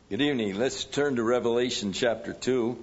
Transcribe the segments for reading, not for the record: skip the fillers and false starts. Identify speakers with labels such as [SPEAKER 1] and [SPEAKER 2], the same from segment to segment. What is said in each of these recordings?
[SPEAKER 1] Good evening. Let's turn to Revelation chapter 2.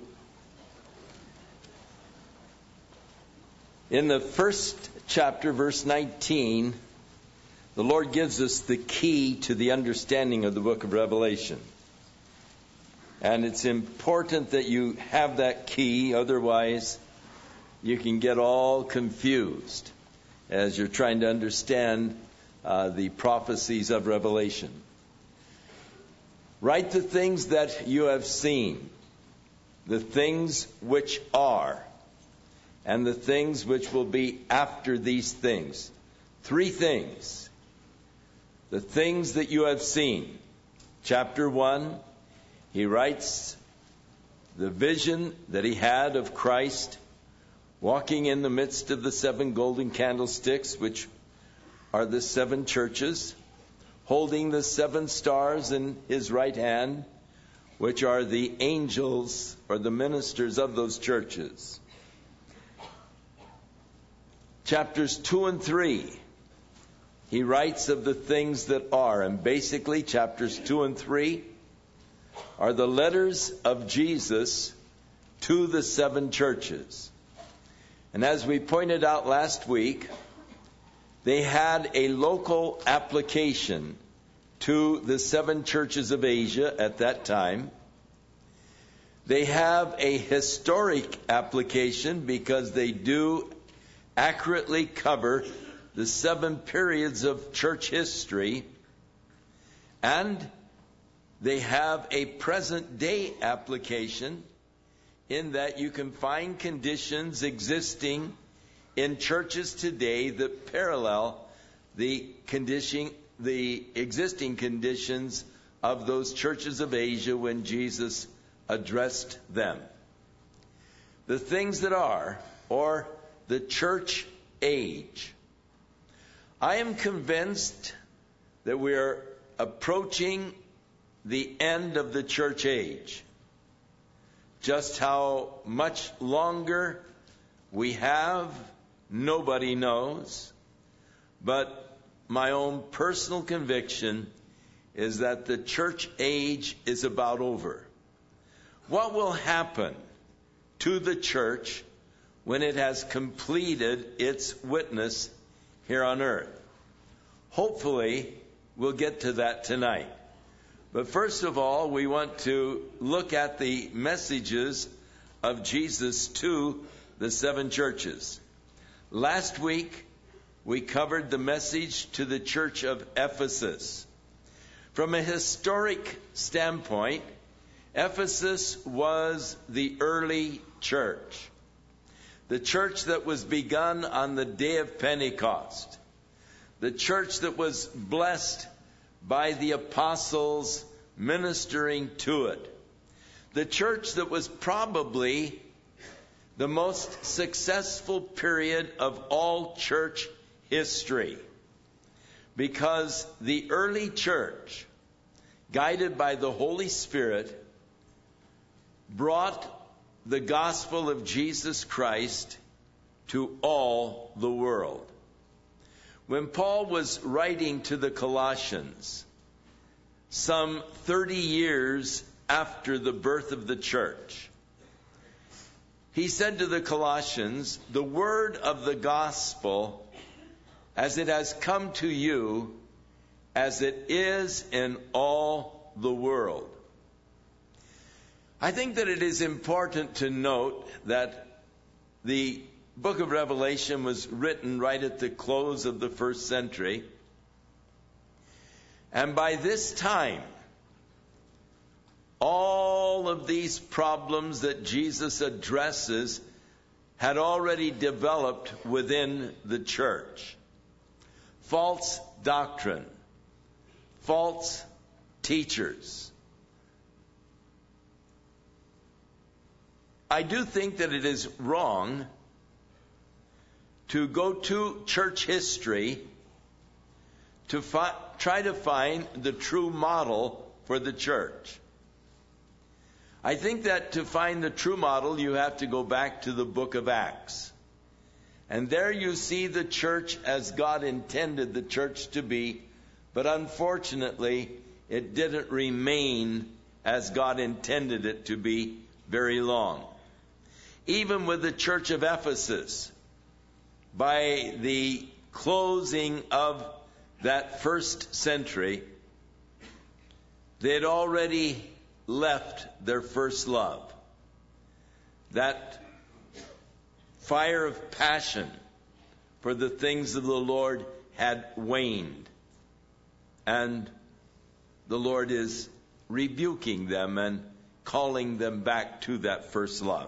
[SPEAKER 1] In the first chapter, verse 19, the Lord gives us the key to the understanding of the book of Revelation. And it's important that you have that key, otherwise you can get all confused as you're trying to understand the prophecies of Revelation. Write the things that you have seen, the things which are, and the things which will be after these things. Three things. The things that you have seen. Chapter 1, he writes the vision that he had of Christ walking in the midst of the 7 golden candlesticks, which are the 7 churches, holding the 7 stars in his right hand, which are the angels or the ministers of those churches. Chapters 2 and 3, he writes of the things that are. And basically, chapters 2 and 3 are the letters of Jesus to the 7 churches. And as we pointed out last week, they had a local application to the 7 churches of Asia at that time. They have a historic application because they do accurately cover the 7 periods of church history. And they have a present day application in that you can find conditions existing in churches today that parallel the existing conditions of those churches of Asia when Jesus addressed them. The things that are, or the church age. I am convinced that we are approaching the end of the church age. Just how much longer we have, nobody knows, but my own personal conviction is that the church age is about over. What will happen to the church when it has completed its witness here on earth? Hopefully, we'll get to that tonight. But first of all, we want to look at the messages of Jesus to the 7 churches. Last week, we covered the message to the church of Ephesus. From a historic standpoint, Ephesus was the early church. The church that was begun on the day of Pentecost. The church that was blessed by the apostles ministering to it. The church that was probably the most successful period of all church history. Because the early church, guided by the Holy Spirit, brought the gospel of Jesus Christ to all the world. When Paul was writing to the Colossians, some 30 years after the birth of the church, he said to the Colossians, the word of the gospel, as it has come to you, as it is in all the world. I think that it is important to note that the book of Revelation was written right at the close of the 1st century. And by this time, all of these problems that Jesus addresses had already developed within the church. False doctrine, false teachers. I do think that it is wrong to go to church history to try to find the true model for the church. I think that to find the true model, you have to go back to the book of Acts. And there you see the church as God intended the church to be, but unfortunately, it didn't remain as God intended it to be very long. Even with the church of Ephesus, by the closing of that first century, they had already left their first love. That fire of passion for the things of the Lord had waned. And the Lord is rebuking them and calling them back to that first love.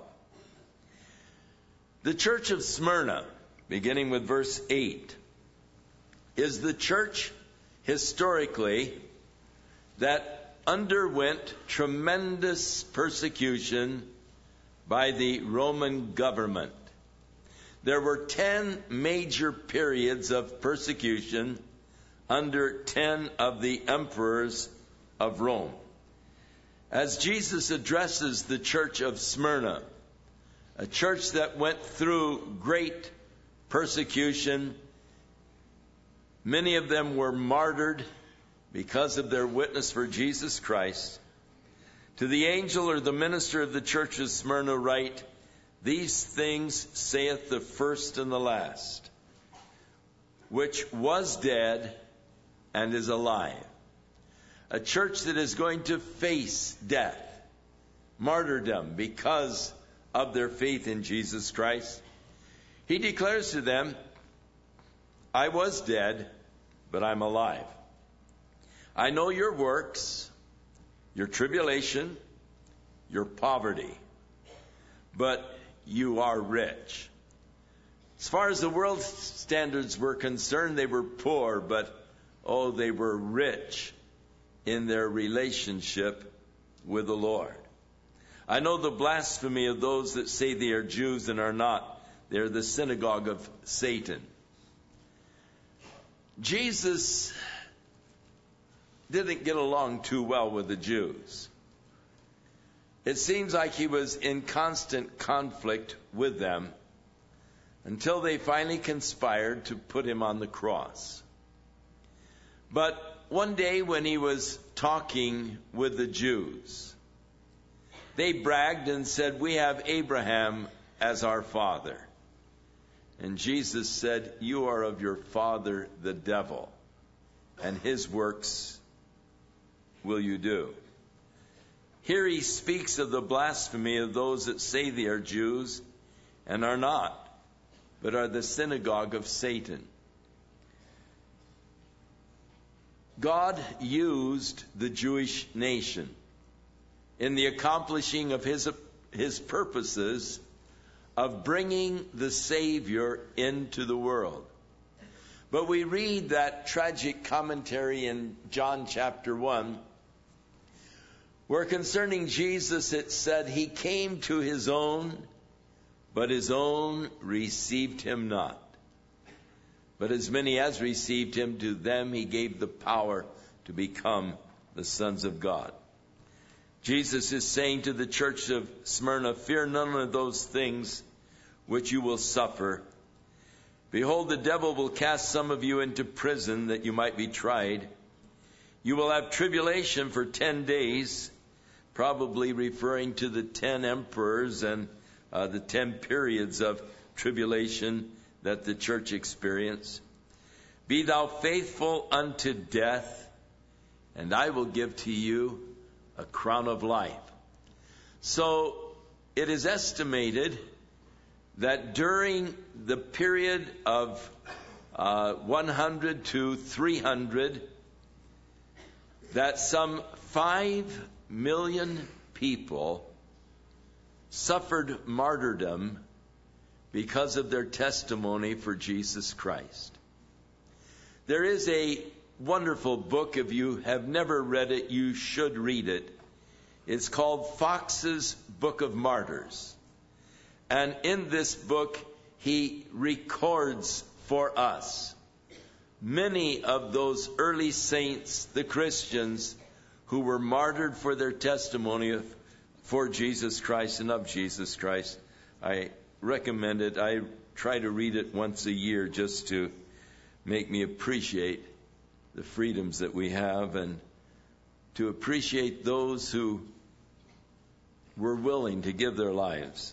[SPEAKER 1] The church of Smyrna, beginning with verse 8, is the church historically that underwent tremendous persecution by the Roman government. There were 10 major periods of persecution under 10 of the emperors of Rome. As Jesus addresses the church of Smyrna, a church that went through great persecution, many of them were martyred because of their witness for Jesus Christ. To the angel or the minister of the church of Smyrna write, "These things saith the first and the last, which was dead and is alive." A church that is going to face death, martyrdom, because of their faith in Jesus Christ. He declares to them, "I was dead, but I'm alive. I know your works, your tribulation, your poverty, but you are rich." As far as the world's standards were concerned, they were poor, but they were rich in their relationship with the Lord. "I know the blasphemy of those that say they are Jews and are not. They are the synagogue of Satan." Jesus didn't get along too well with the Jews. It seems like he was in constant conflict with them until they finally conspired to put him on the cross. But one day when he was talking with the Jews, they bragged and said, "We have Abraham as our father." And Jesus said, "You are of your father the devil, and his works will you do." Here he speaks of the blasphemy of those that say they are Jews and are not, but are the synagogue of Satan. God used the Jewish nation in the accomplishing of his purposes of bringing the Savior into the world. But we read that tragic commentary in John chapter 1, where concerning Jesus it said, "He came to his own, but his own received him not. But as many as received him, to them he gave the power to become the sons of God." Jesus is saying to the church of Smyrna, "Fear none of those things which you will suffer. Behold, the devil will cast some of you into prison that you might be tried. You will have tribulation for 10 days, probably referring to the 10 emperors and the 10 periods of tribulation that the church experienced. Be thou faithful unto death, and I will give to you a crown of life." So it is estimated that during the period of 100 to 300, that some 5 million people suffered martyrdom because of their testimony for Jesus Christ. There is a wonderful book. If you have never read it, you should read it. It's called Fox's Book of Martyrs. And in this book, he records for us many of those early saints, the Christians, who were martyred for their testimony for Jesus Christ and of Jesus Christ. I recommend it. I try to read it once a year just to make me appreciate the freedoms that we have and to appreciate those who were willing to give their lives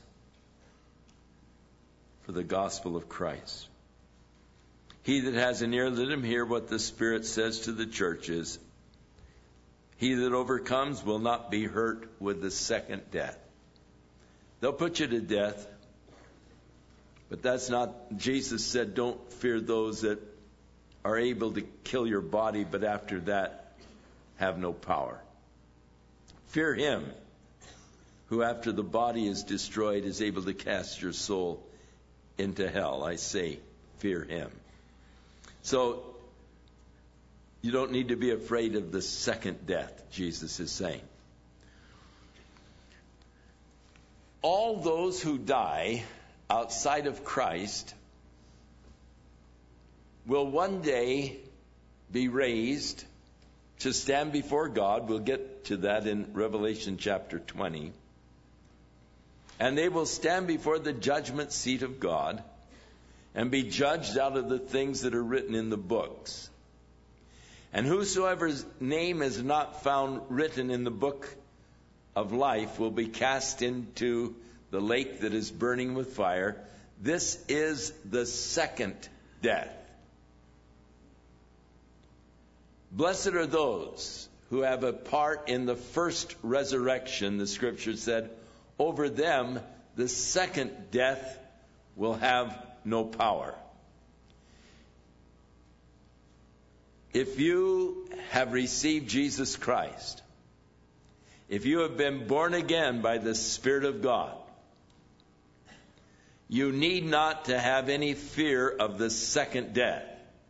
[SPEAKER 1] for the gospel of Christ. He that has an ear, let him hear what the Spirit says to the churches. He that overcomes will not be hurt with the second death. They'll put you to death, but that's not, Jesus said, don't fear those that are able to kill your body, but after that have no power. Fear him who after the body is destroyed is able to cast your soul into hell. I say, fear him. So, you don't need to be afraid of the second death, Jesus is saying. All those who die outside of Christ will one day be raised to stand before God. We'll get to that in Revelation chapter 20. And they will stand before the judgment seat of God and be judged out of the things that are written in the books. And whosoever's name is not found written in the book of life will be cast into the lake that is burning with fire. This is the second death. Blessed are those who have a part in the first resurrection, the scripture said. Over them, the second death will have no power. If you have received Jesus Christ, if you have been born again by the Spirit of God, you need not to have any fear of the second death.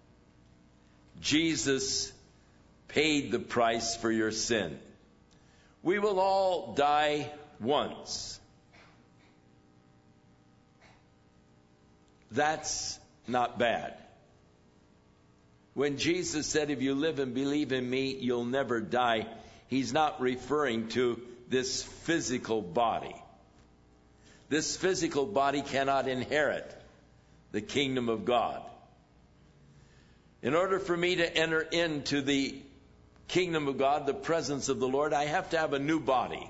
[SPEAKER 1] Jesus paid the price for your sin. We will all die once. That's not bad. When Jesus said, if you live and believe in me, you'll never die, he's not referring to this physical body. This physical body cannot inherit the kingdom of God. In order for me to enter into the kingdom of God, the presence of the Lord, I have to have a new body.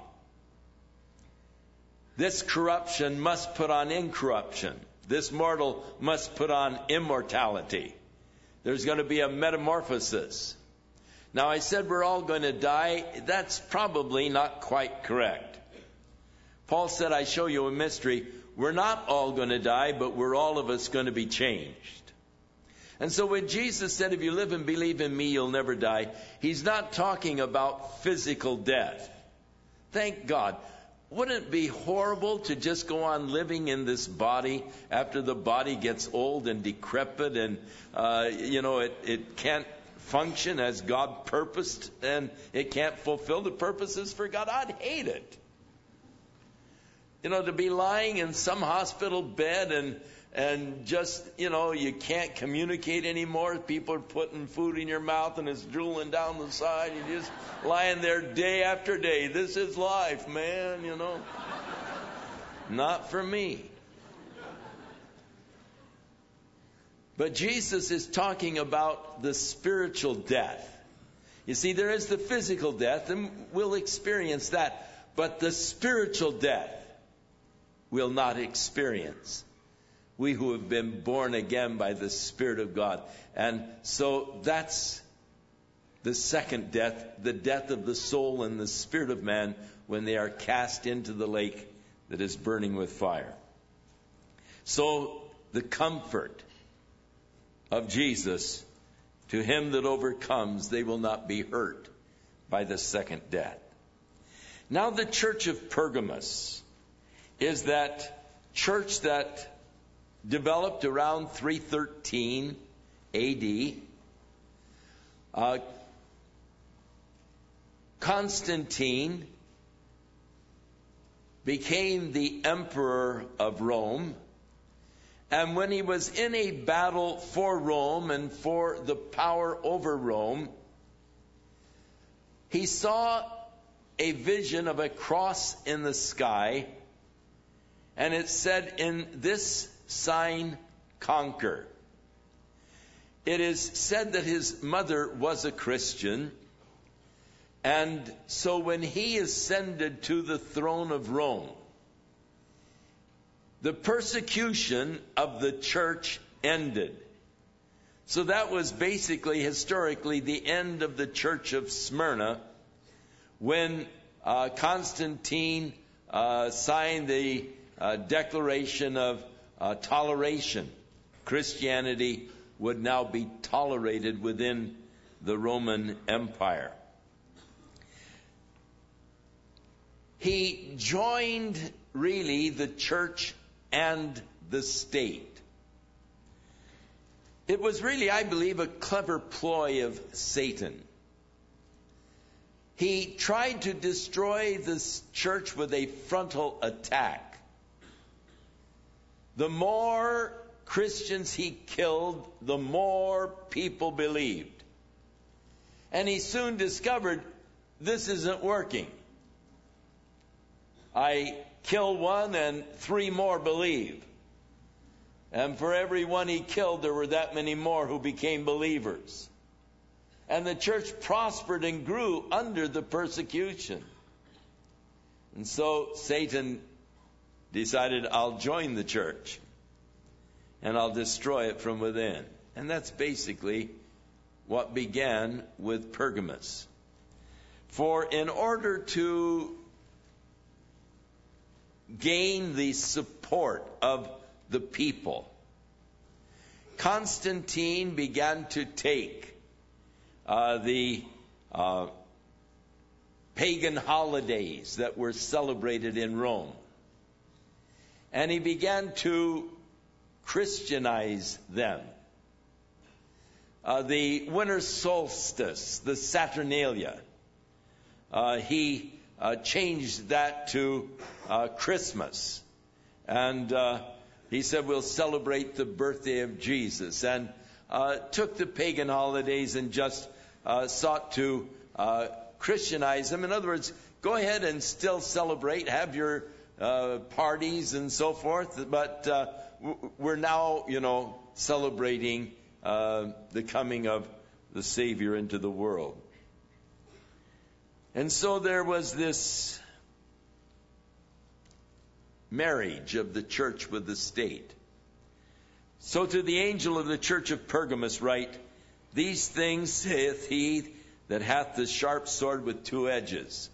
[SPEAKER 1] This corruption must put on incorruption. This mortal must put on immortality. There's going to be a metamorphosis. Now, I said we're all going to die. That's probably not quite correct. Paul said, I show you a mystery. We're not all going to die, but we're all of us going to be changed. And so when Jesus said, if you live and believe in me, you'll never die, he's not talking about physical death. Thank God. Wouldn't it be horrible to just go on living in this body after the body gets old and decrepit and, it can't function as God purposed and it can't fulfill the purposes for God? I'd hate it. To be lying in some hospital bed and just, you can't communicate anymore. People are putting food in your mouth and it's drooling down the side. You're just lying there day after day. This is life, man, Not for me. But Jesus is talking about the spiritual death. You see, there is the physical death, and we'll experience that. But the spiritual death we'll not experience. We who have been born again by the Spirit of God. And so that's the second death, the death of the soul and the spirit of man when they are cast into the lake that is burning with fire. So the comfort of Jesus, to him that overcomes, they will not be hurt by the second death. Now the church of Pergamos is that church that developed around 313 A.D. Constantine became the emperor of Rome. And when he was in a battle for Rome and for the power over Rome, he saw a vision of a cross in the sky. And it said, in this sign conquer. It is said that his mother was a Christian. And so when he ascended to the throne of Rome, the persecution of the church ended. So that was basically, historically, the end of the church of Smyrna when Constantine signed the Declaration of Toleration. Christianity would now be tolerated within the Roman Empire. He joined, really, the church and the state. It was really, I believe, a clever ploy of Satan. He tried to destroy this church with a frontal attack. The more Christians he killed, the more people believed. And he soon discovered, this isn't working. I kill one and 3 more believe. And for every one he killed, there were that many more who became believers. And the church prospered and grew under the persecution. And so Satan decided, I'll join the church and I'll destroy it from within. And that's basically what began with Pergamos. For in order to gain the support of the people, Constantine began to take the pagan holidays that were celebrated in Rome, and he began to Christianize them. The winter solstice, the Saturnalia, he changed that to Christmas. And he said, we'll celebrate the birthday of Jesus. And took the pagan holidays and just sought to Christianize them. In other words, go ahead and still celebrate, have your parties and so forth. But we're now, celebrating the coming of the Savior into the world. And so there was this marriage of the church with the state. So to the angel of the church of Pergamos write, these things saith he that hath the sharp sword with 2 edges.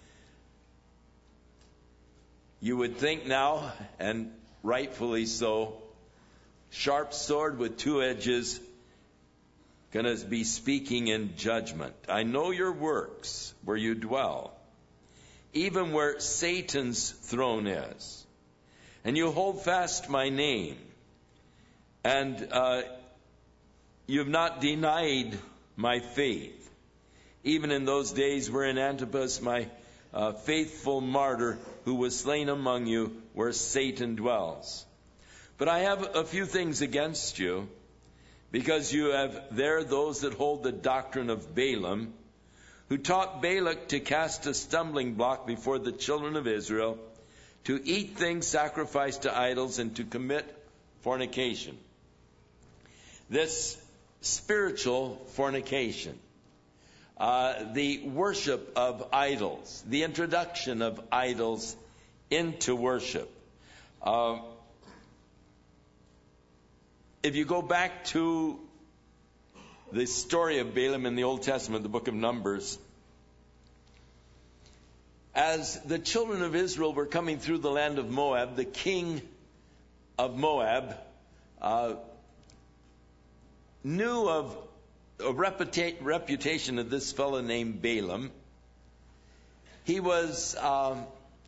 [SPEAKER 1] You would think now, and rightfully so, sharp sword with 2 edges, going to be speaking in judgment. I know your works, where you dwell, even where Satan's throne is. And you hold fast my name, and you have not denied my faith, even in those days wherein Antipas, my faithful martyr, who was slain among you, where Satan dwells. But I have a few things against you, because you have there those that hold the doctrine of Balaam, who taught Balak to cast a stumbling block before the children of Israel, to eat things sacrificed to idols, and to commit fornication. This spiritual fornication, the worship of idols, the introduction of idols into worship. If you go back to the story of Balaam in the Old Testament, the book of Numbers, as the children of Israel were coming through the land of Moab, the king of Moab knew of a reputation of this fellow named Balaam. He was a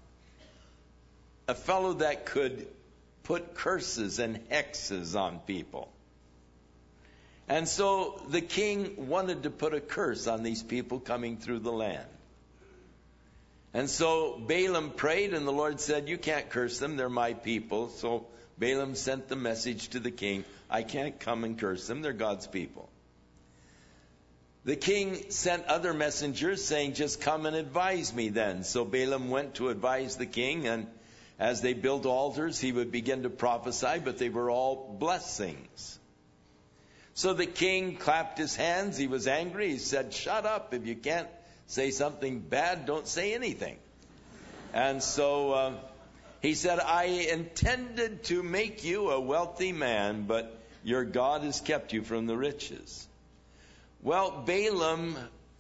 [SPEAKER 1] fellow that could put curses and hexes on people. And so the king wanted to put a curse on these people coming through the land. And so Balaam prayed, and the Lord said, you can't curse them, they're my people. So Balaam sent the message to the king, I can't come and curse them, they're God's people. The king sent other messengers saying, just come and advise me then. So Balaam went to advise the king, and as they built altars, he would begin to prophesy, but they were all blessings. So the king clapped his hands. He was angry. He said, shut up. If you can't say something bad, don't say anything. And so he said, I intended to make you a wealthy man, but your God has kept you from the riches. Well, Balaam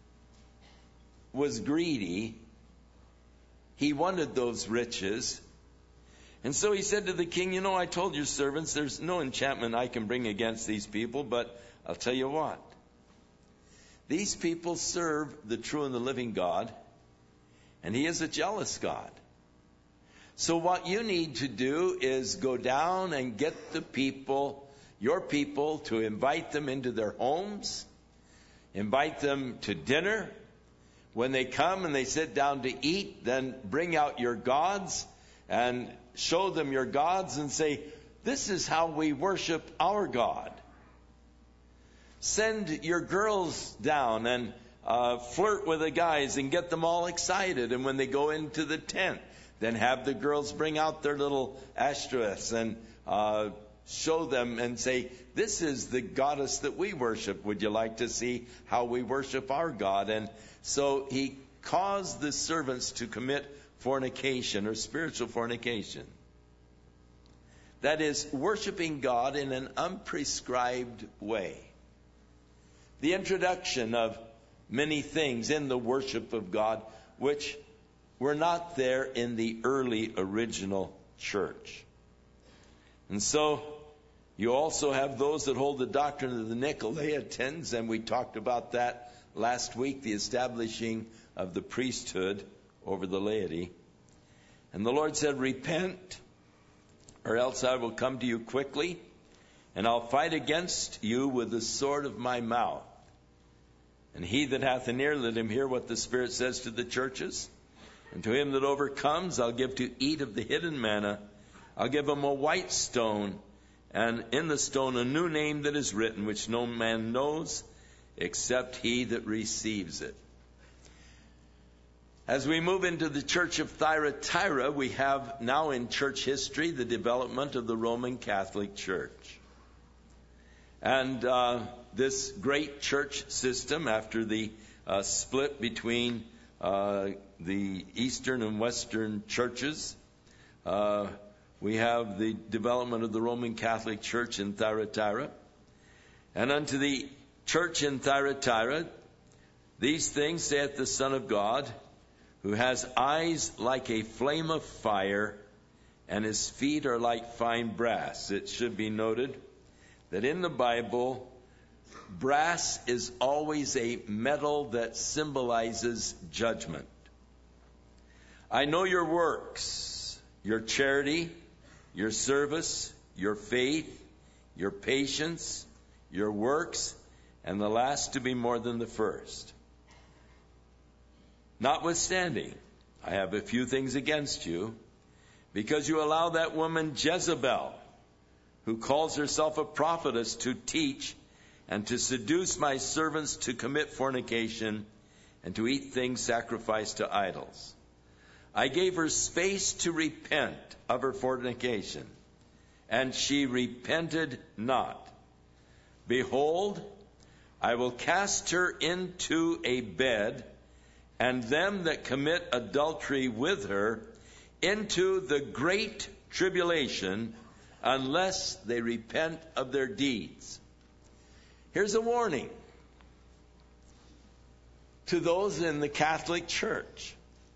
[SPEAKER 1] was greedy. He wanted those riches. And so he said to the king, I told your servants there's no enchantment I can bring against these people, but I'll tell you what. These people serve the true and the living God, and he is a jealous God. So what you need to do is go down and get the people, your people, to invite them into their homes, invite them to dinner. When they come and they sit down to eat, then bring out your gods and show them your gods and say, this is how we worship our God. Send your girls down and flirt with the guys and get them all excited. And when they go into the tent, then have the girls bring out their little Ashtoreths and show them and say, this is the goddess that we worship. Would you like to see how we worship our God? And so he caused the servants to commit fornication or spiritual fornication. That is, worshiping God in an unprescribed way. The introduction of many things in the worship of God which were not there in the early original church. And so you also have those that hold the doctrine of the Nicolaitans, and we talked about that last week, the establishing of the priesthood over the laity. And the Lord said, repent, or else I will come to you quickly, and I'll fight against you with the sword of my mouth. And he that hath an ear, let him hear what the Spirit says to the churches. And to him that overcomes, I'll give to eat of the hidden manna. I'll give him a white stone, and in the stone a new name that is written, which no man knows except he that receives it. As we move into the church of Thyatira, we have now in church history the development of the Roman Catholic Church. And this great church system, after the split between the Eastern and Western churches, we have the development of the Roman Catholic Church in Thyatira. And unto the church in Thyatira, these things saith the Son of God, who has eyes like a flame of fire, and his feet are like fine brass. It should be noted that in the Bible, brass is always a metal that symbolizes judgment. I know your works, your charity, your service, your faith, your patience, your works, and the last to be more than the first. Notwithstanding, I have a few things against you, because you allow that woman Jezebel, who calls herself a prophetess, to teach and to seduce my servants to commit fornication and to eat things sacrificed to idols. I gave her space to repent of her fornication, and she repented not. Behold, I will cast her into a bed, and them that commit adultery with her into the great tribulation, unless they repent of their deeds. Here's a warning to those in the Catholic Church,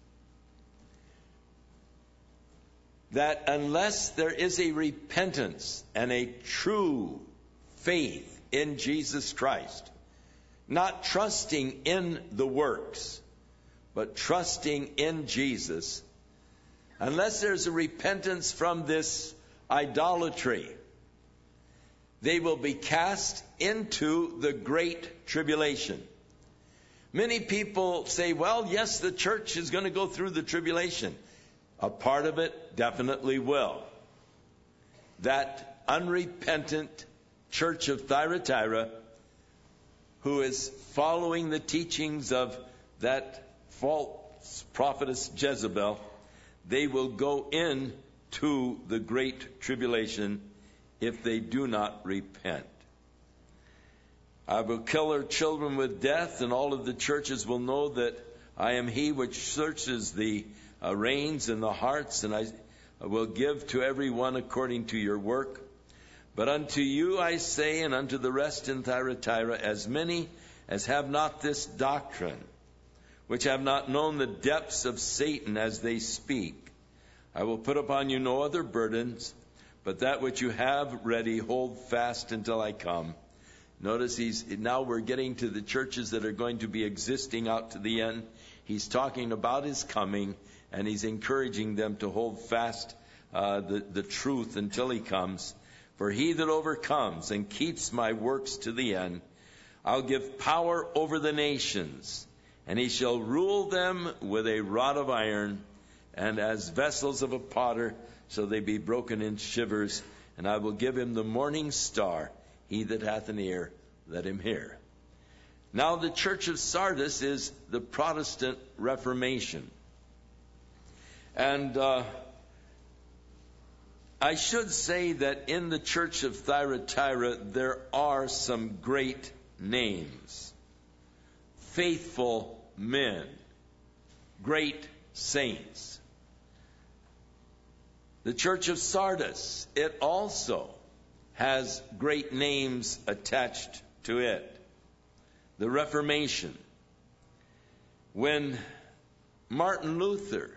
[SPEAKER 1] that unless there is a repentance and a true faith in Jesus Christ, not trusting in the works, but trusting in Jesus, unless there's a repentance from this idolatry, they will be cast into the great tribulation. Many people say, well, yes, the church is going to go through the tribulation. A part of it definitely will. That unrepentant church of Thyatira, who is following the teachings of that false prophetess Jezebel, they will go into the great tribulation if they do not repent. I will kill her children with death, and all of the churches will know that I am he which searches the reins and the hearts, and I will give to every one according to your work. But unto you I say, and unto the rest in Thyatira, as many as have not this doctrine, which have not known the depths of Satan as they speak, I will put upon you no other burdens, but that which you have ready, hold fast until I come. Notice now we're getting to the churches that are going to be existing out to the end. He's talking about his coming, and he's encouraging them to hold fast the truth until he comes. For he that overcomes and keeps my works to the end, I'll give power over the nations, and he shall rule them with a rod of iron, and as vessels of a potter shall they be broken in shivers. And I will give him the morning star. He that hath an ear, let him hear. Now the church of Sardis is the Protestant Reformation. And I should say that in the church of Thyatira there are some great names. Faithful men. Great saints. The church of Sardis, it also has great names attached to it. The Reformation. When Martin Luther,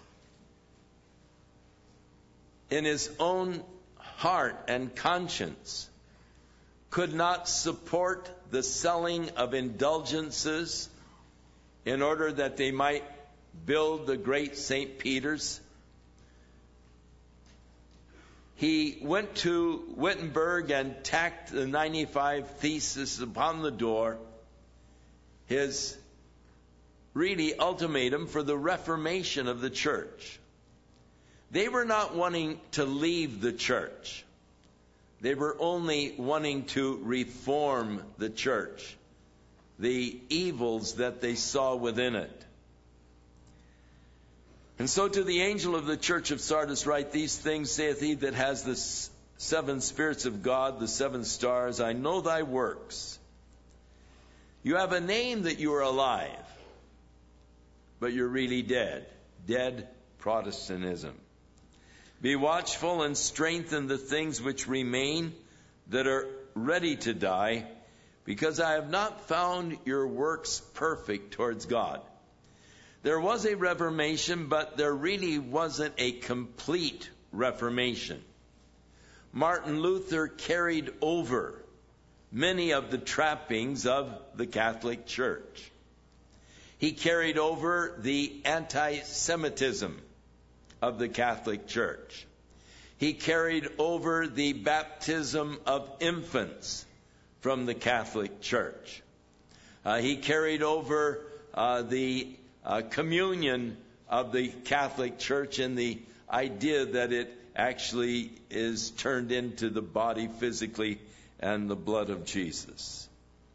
[SPEAKER 1] in his own heart and conscience, could not support the selling of indulgences in order that they might build the great St. Peter's, he went to Wittenberg and tacked the 95 Theses upon the door, his really ultimatum for the reformation of the church. They were not wanting to leave the church. They were only wanting to reform the church, the evils that they saw within it. And so to the angel of the church of Sardis write, these things saith he that has the 7 spirits of God, the 7 stars. I know thy works. You have a name that you are alive, but you're really dead. Dead Protestantism. Be watchful and strengthen the things which remain that are ready to die, because I have not found your works perfect towards God. There was a reformation, but there really wasn't a complete reformation. Martin Luther carried over many of the trappings of the Catholic Church. He carried over the anti-Semitism of the Catholic Church. He carried over the baptism of infants from the Catholic Church. He carried over the communion of the Catholic Church and the idea that it actually is turned into the body physically and the blood of Jesus.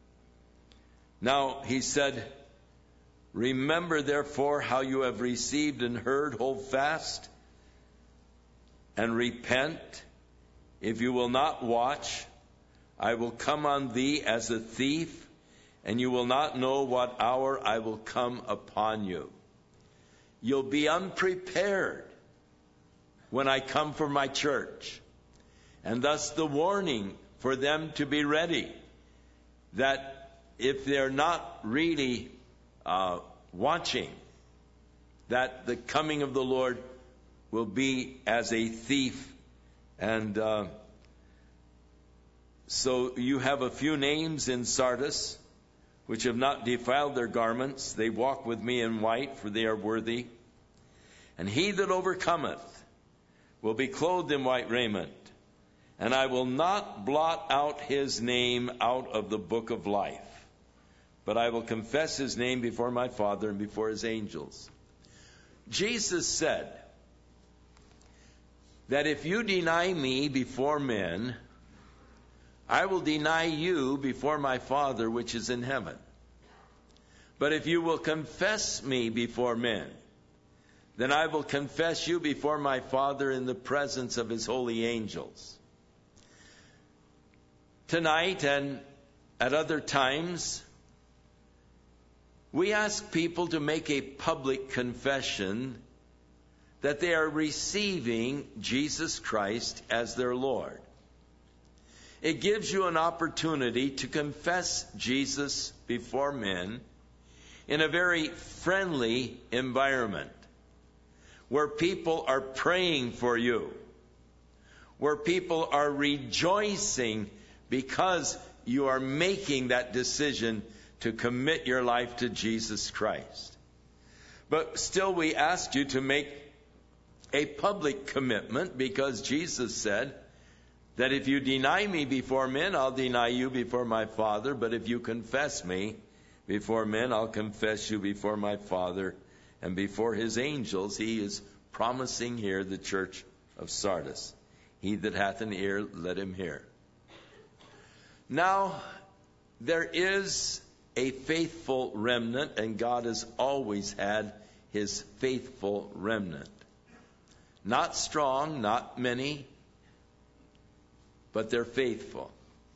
[SPEAKER 1] Now, he said, remember therefore how you have received and heard, hold fast and repent. If you will not watch, I will come on thee as a thief, and you will not know what hour I will come upon you. You'll be unprepared when I come for my church. And thus the warning for them to be ready, that if they're not really watching, that the coming of the Lord will be as a thief. And so you have a few names in Sardis, which have not defiled their garments. They walk with me in white, for they are worthy. And he that overcometh will be clothed in white raiment, and I will not blot out his name out of the book of life, but I will confess his name before my Father and before his angels. Jesus said that if you deny me before men, I will deny you before my Father which is in heaven. But if you will confess me before men, then I will confess you before my Father in the presence of his holy angels. Tonight and at other times, we ask people to make a public confession that they are receiving Jesus Christ as their Lord. It gives you an opportunity to confess Jesus before men in a very friendly environment, where people are praying for you, where people are rejoicing because you are making that decision to commit your life to Jesus Christ. But still, we ask you to make a public commitment, because Jesus said that if you deny me before men, I'll deny you before my Father. But if you confess me before men, I'll confess you before my Father and before his angels. He is promising here the church of Sardis. He that hath an ear, let him hear. Now, there is a faithful remnant, and God has always had his faithful remnant. Not strong, not many, but they're faithful.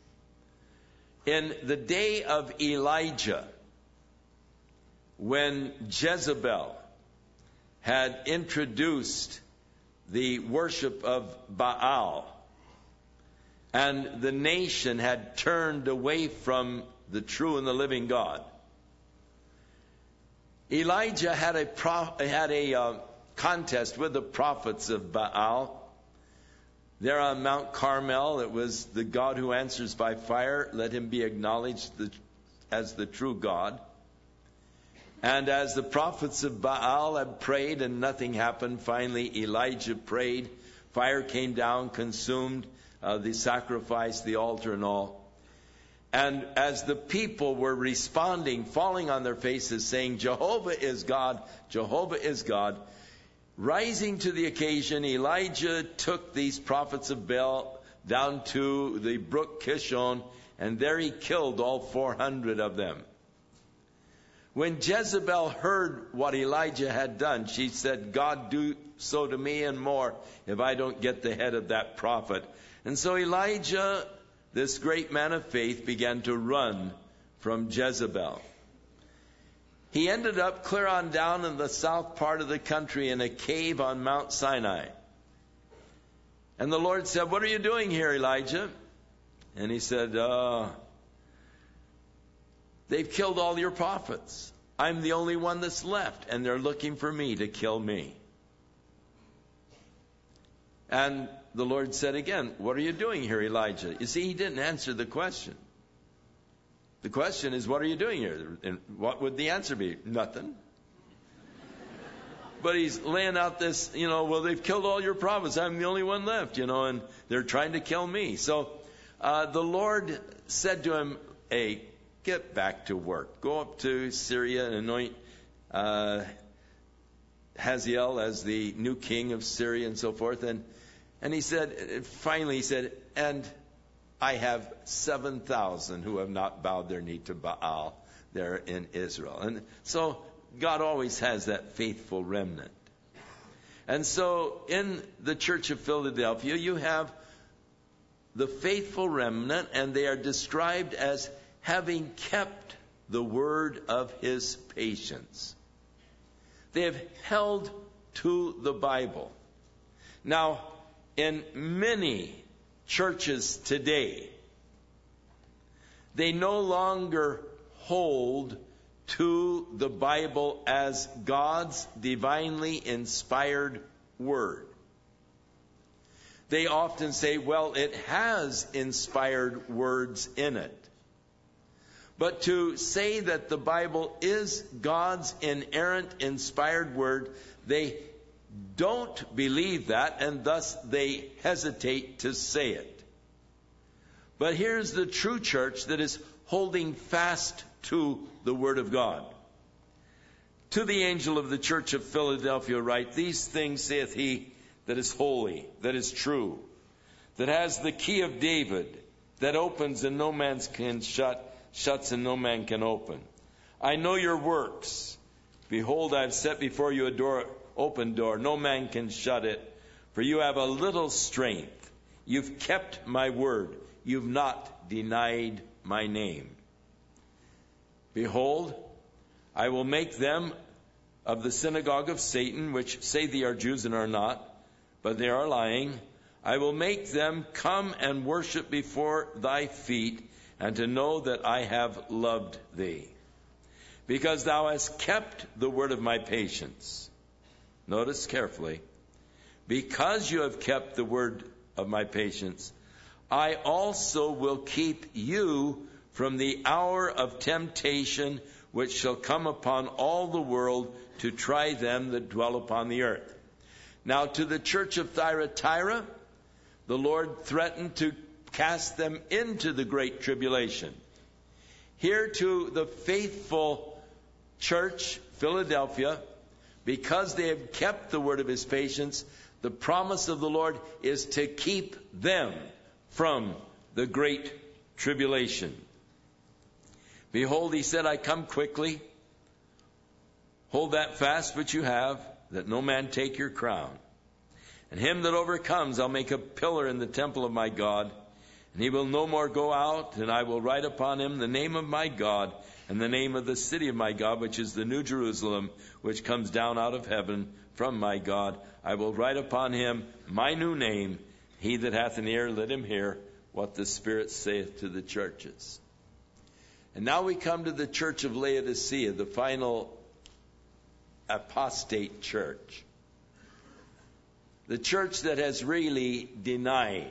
[SPEAKER 1] In the day of Elijah, when Jezebel had introduced the worship of Baal, and the nation had turned away from the true and the living God, Elijah had a contest with the prophets of Baal. There on Mount Carmel, it was the God who answers by fire. Let him be acknowledged as the true God. And as the prophets of Baal had prayed and nothing happened, finally Elijah prayed. Fire came down, consumed the sacrifice, the altar and all. And as the people were responding, falling on their faces, saying, Jehovah is God, Jehovah is God, rising to the occasion, Elijah took these prophets of Baal down to the brook Kishon, and there he killed all 400 of them. When Jezebel heard what Elijah had done, she said, God, do so to me and more if I don't get the head of that prophet. And so Elijah, this great man of faith, began to run from Jezebel. He ended up clear on down in the south part of the country in a cave on Mount Sinai. And the Lord said, what are you doing here, Elijah? And he said, they've killed all your prophets. I'm the only one that's left, and they're looking for me to kill me. And the Lord said again, what are you doing here, Elijah? You see, he didn't answer the question. The question is, what are you doing here? And what would the answer be? Nothing. But he's laying out this, well, they've killed all your prophets. I'm the only one left, and they're trying to kill me. So the Lord said to him, hey, get back to work. Go up to Syria and anoint Hazael as the new king of Syria and so forth. And he said, finally he said, and I have 7,000 who have not bowed their knee to Baal there in Israel. And so God always has that faithful remnant. And so in the Church of Philadelphia, you have the faithful remnant, and they are described as having kept the word of his patience. They have held to the Bible. Now, in many churches today, they no longer hold to the Bible as God's divinely inspired word. They often say, well, it has inspired words in it. But to say that the Bible is God's inerrant, inspired word, they don't believe that, and thus they hesitate to say it. But here's the true church that is holding fast to the Word of God. To the angel of the church of Philadelphia write, these things saith he that is holy, that is true, that has the key of David, that opens and no man can shut, shuts and no man can open. I know your works. Behold, I have set before you a door, open door. No man can shut it. For you have a little strength. You've kept my word. You've not denied my name. Behold, I will make them of the synagogue of Satan, which say they are Jews and are not, but they are lying. I will make them come and worship before thy feet, and to know that I have loved thee. Because thou hast kept the word of my patience. Notice carefully. Because you have kept the word of my patience, I also will keep you from the hour of temptation which shall come upon all the world to try them that dwell upon the earth. Now to the church of Thyatira, the Lord threatened to cast them into the great tribulation. Here to the faithful church, Philadelphia, because they have kept the word of his patience, the promise of the Lord is to keep them from the great tribulation. Behold, he said, I come quickly. Hold that fast which you have, that no man take your crown. And him that overcomes, I'll make a pillar in the temple of my God, and he will no more go out, and I will write upon him the name of my God, and the name of the city of my God, which is the New Jerusalem, which comes down out of heaven from my God. I will write upon him my new name. He that hath an ear, let him hear what the Spirit saith to the churches. And now we come to the church of Laodicea, the final apostate church. The church that has really denied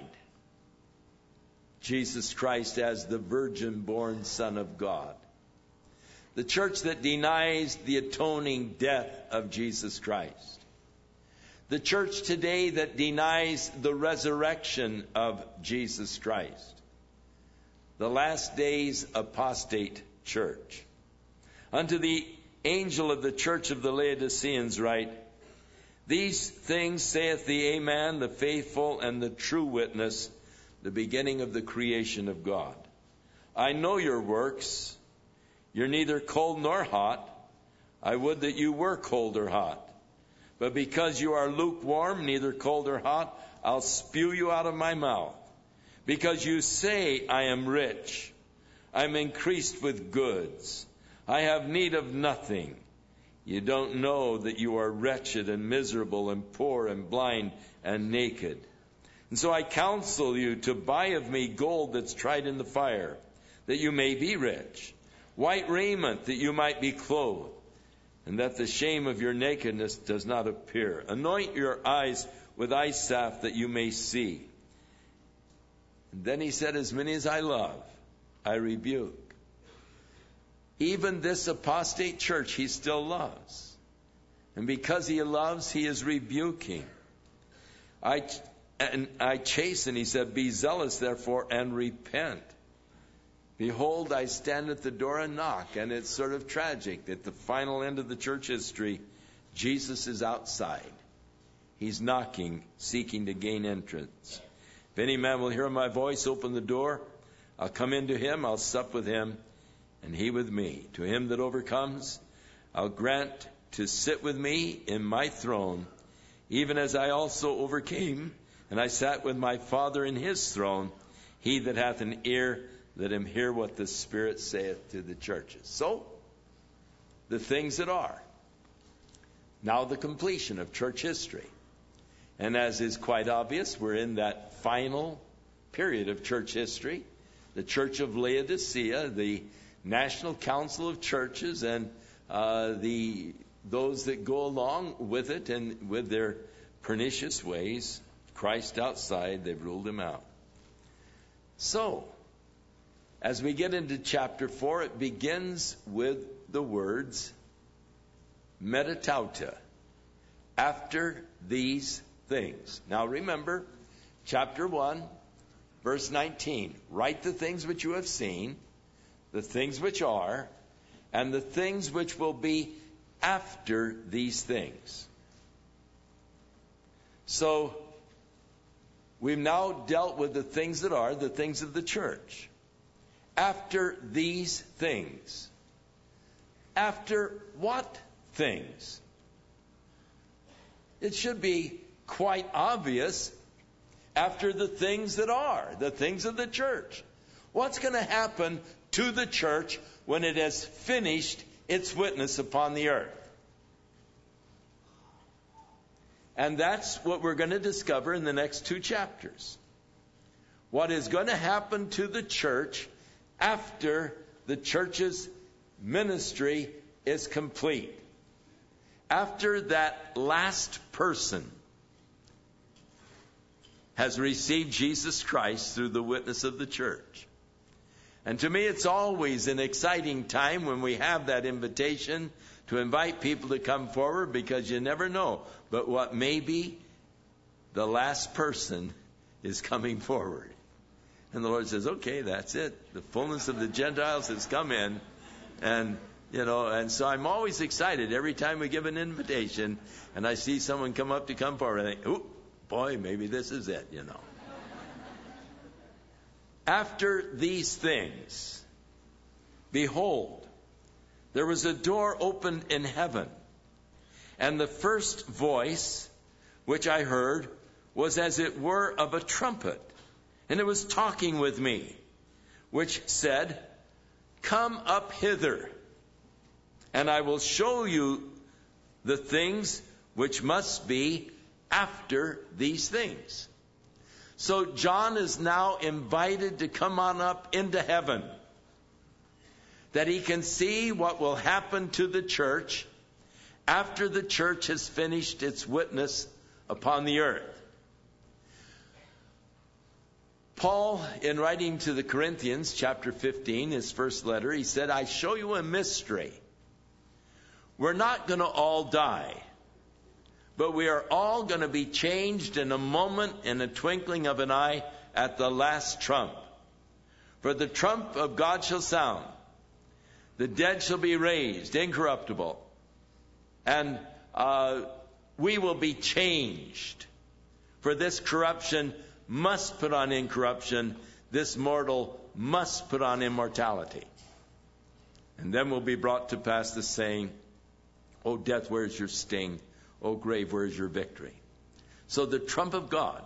[SPEAKER 1] Jesus Christ as the virgin-born Son of God. The church that denies the atoning death of Jesus Christ. The church today that denies the resurrection of Jesus Christ. The last days apostate church. Unto the angel of the church of the Laodiceans write, these things saith the Amen, the faithful and the true witness, the beginning of the creation of God. I know your works. You're neither cold nor hot. I would that you were cold or hot. But because you are lukewarm, neither cold or hot, I'll spew you out of my mouth. Because you say, I am rich, I'm increased with goods, I have need of nothing. You don't know that you are wretched and miserable and poor and blind and naked. And so I counsel you to buy of me gold that's tried in the fire, that you may be rich, white raiment that you might be clothed, and that the shame of your nakedness does not appear. Anoint your eyes with eye salve that you may see. And then he said, as many as I love, I rebuke. Even this apostate church he still loves. And because he loves, he is rebuking. I chasten, he said, be zealous therefore and repent. Behold, I stand at the door and knock. And it's sort of tragic. At the final end of the church history, Jesus is outside. He's knocking, seeking to gain entrance. If any man will hear my voice, open the door. I'll come into him, I'll sup with him, and he with me. To him that overcomes, I'll grant to sit with me in my throne, even as I also overcame, and I sat with my Father in his throne. He that hath an ear, let him hear what the Spirit saith to the churches. So, the things that are. Now the completion of church history. And as is quite obvious, we're in that final period of church history. The Church of Laodicea, the National Council of Churches, and those that go along with it and with their pernicious ways. Christ outside, they've ruled him out. So, as we get into chapter 4, it begins with the words, metatauta, after these things. Now remember, chapter 1, verse 19, write the things which you have seen, the things which are, and the things which will be after these things. So, we've now dealt with the things that are, the things of the church. After these things. After what things? It should be quite obvious. After the things that are, the things of the church. What's going to happen to the church when it has finished its witness upon the earth. And that's what we're going to discover in the next 2 chapters. What is going to happen to the church after the church's ministry is complete. After that last person has received Jesus Christ through the witness of the church. And to me, it's always an exciting time when we have that invitation to invite people to come forward, because you never know but what maybe the last person is coming forward. And the Lord says, okay, that's it. The fullness of the Gentiles has come in. And, and so I'm always excited every time we give an invitation and I see someone come forward. I think, oh, boy, maybe this is it, After these things, behold, there was a door opened in heaven, and the first voice which I heard was as it were of a trumpet, and it was talking with me, which said, come up hither, and I will show you the things which must be after these things. So John is now invited to come on up into heaven, that he can see what will happen to the church after the church has finished its witness upon the earth. Paul, in writing to the Corinthians, chapter 15, his first letter, he said, I show you a mystery. We're not going to all die, but we are all going to be changed in a moment, in a twinkling of an eye, at the last trump. For the trump of God shall sound. The dead shall be raised, incorruptible. And we will be changed. For this corruption must put on incorruption. This mortal must put on immortality. And then will be brought to pass the saying, O death, where's your sting? O grave, where's your victory? So the trump of God.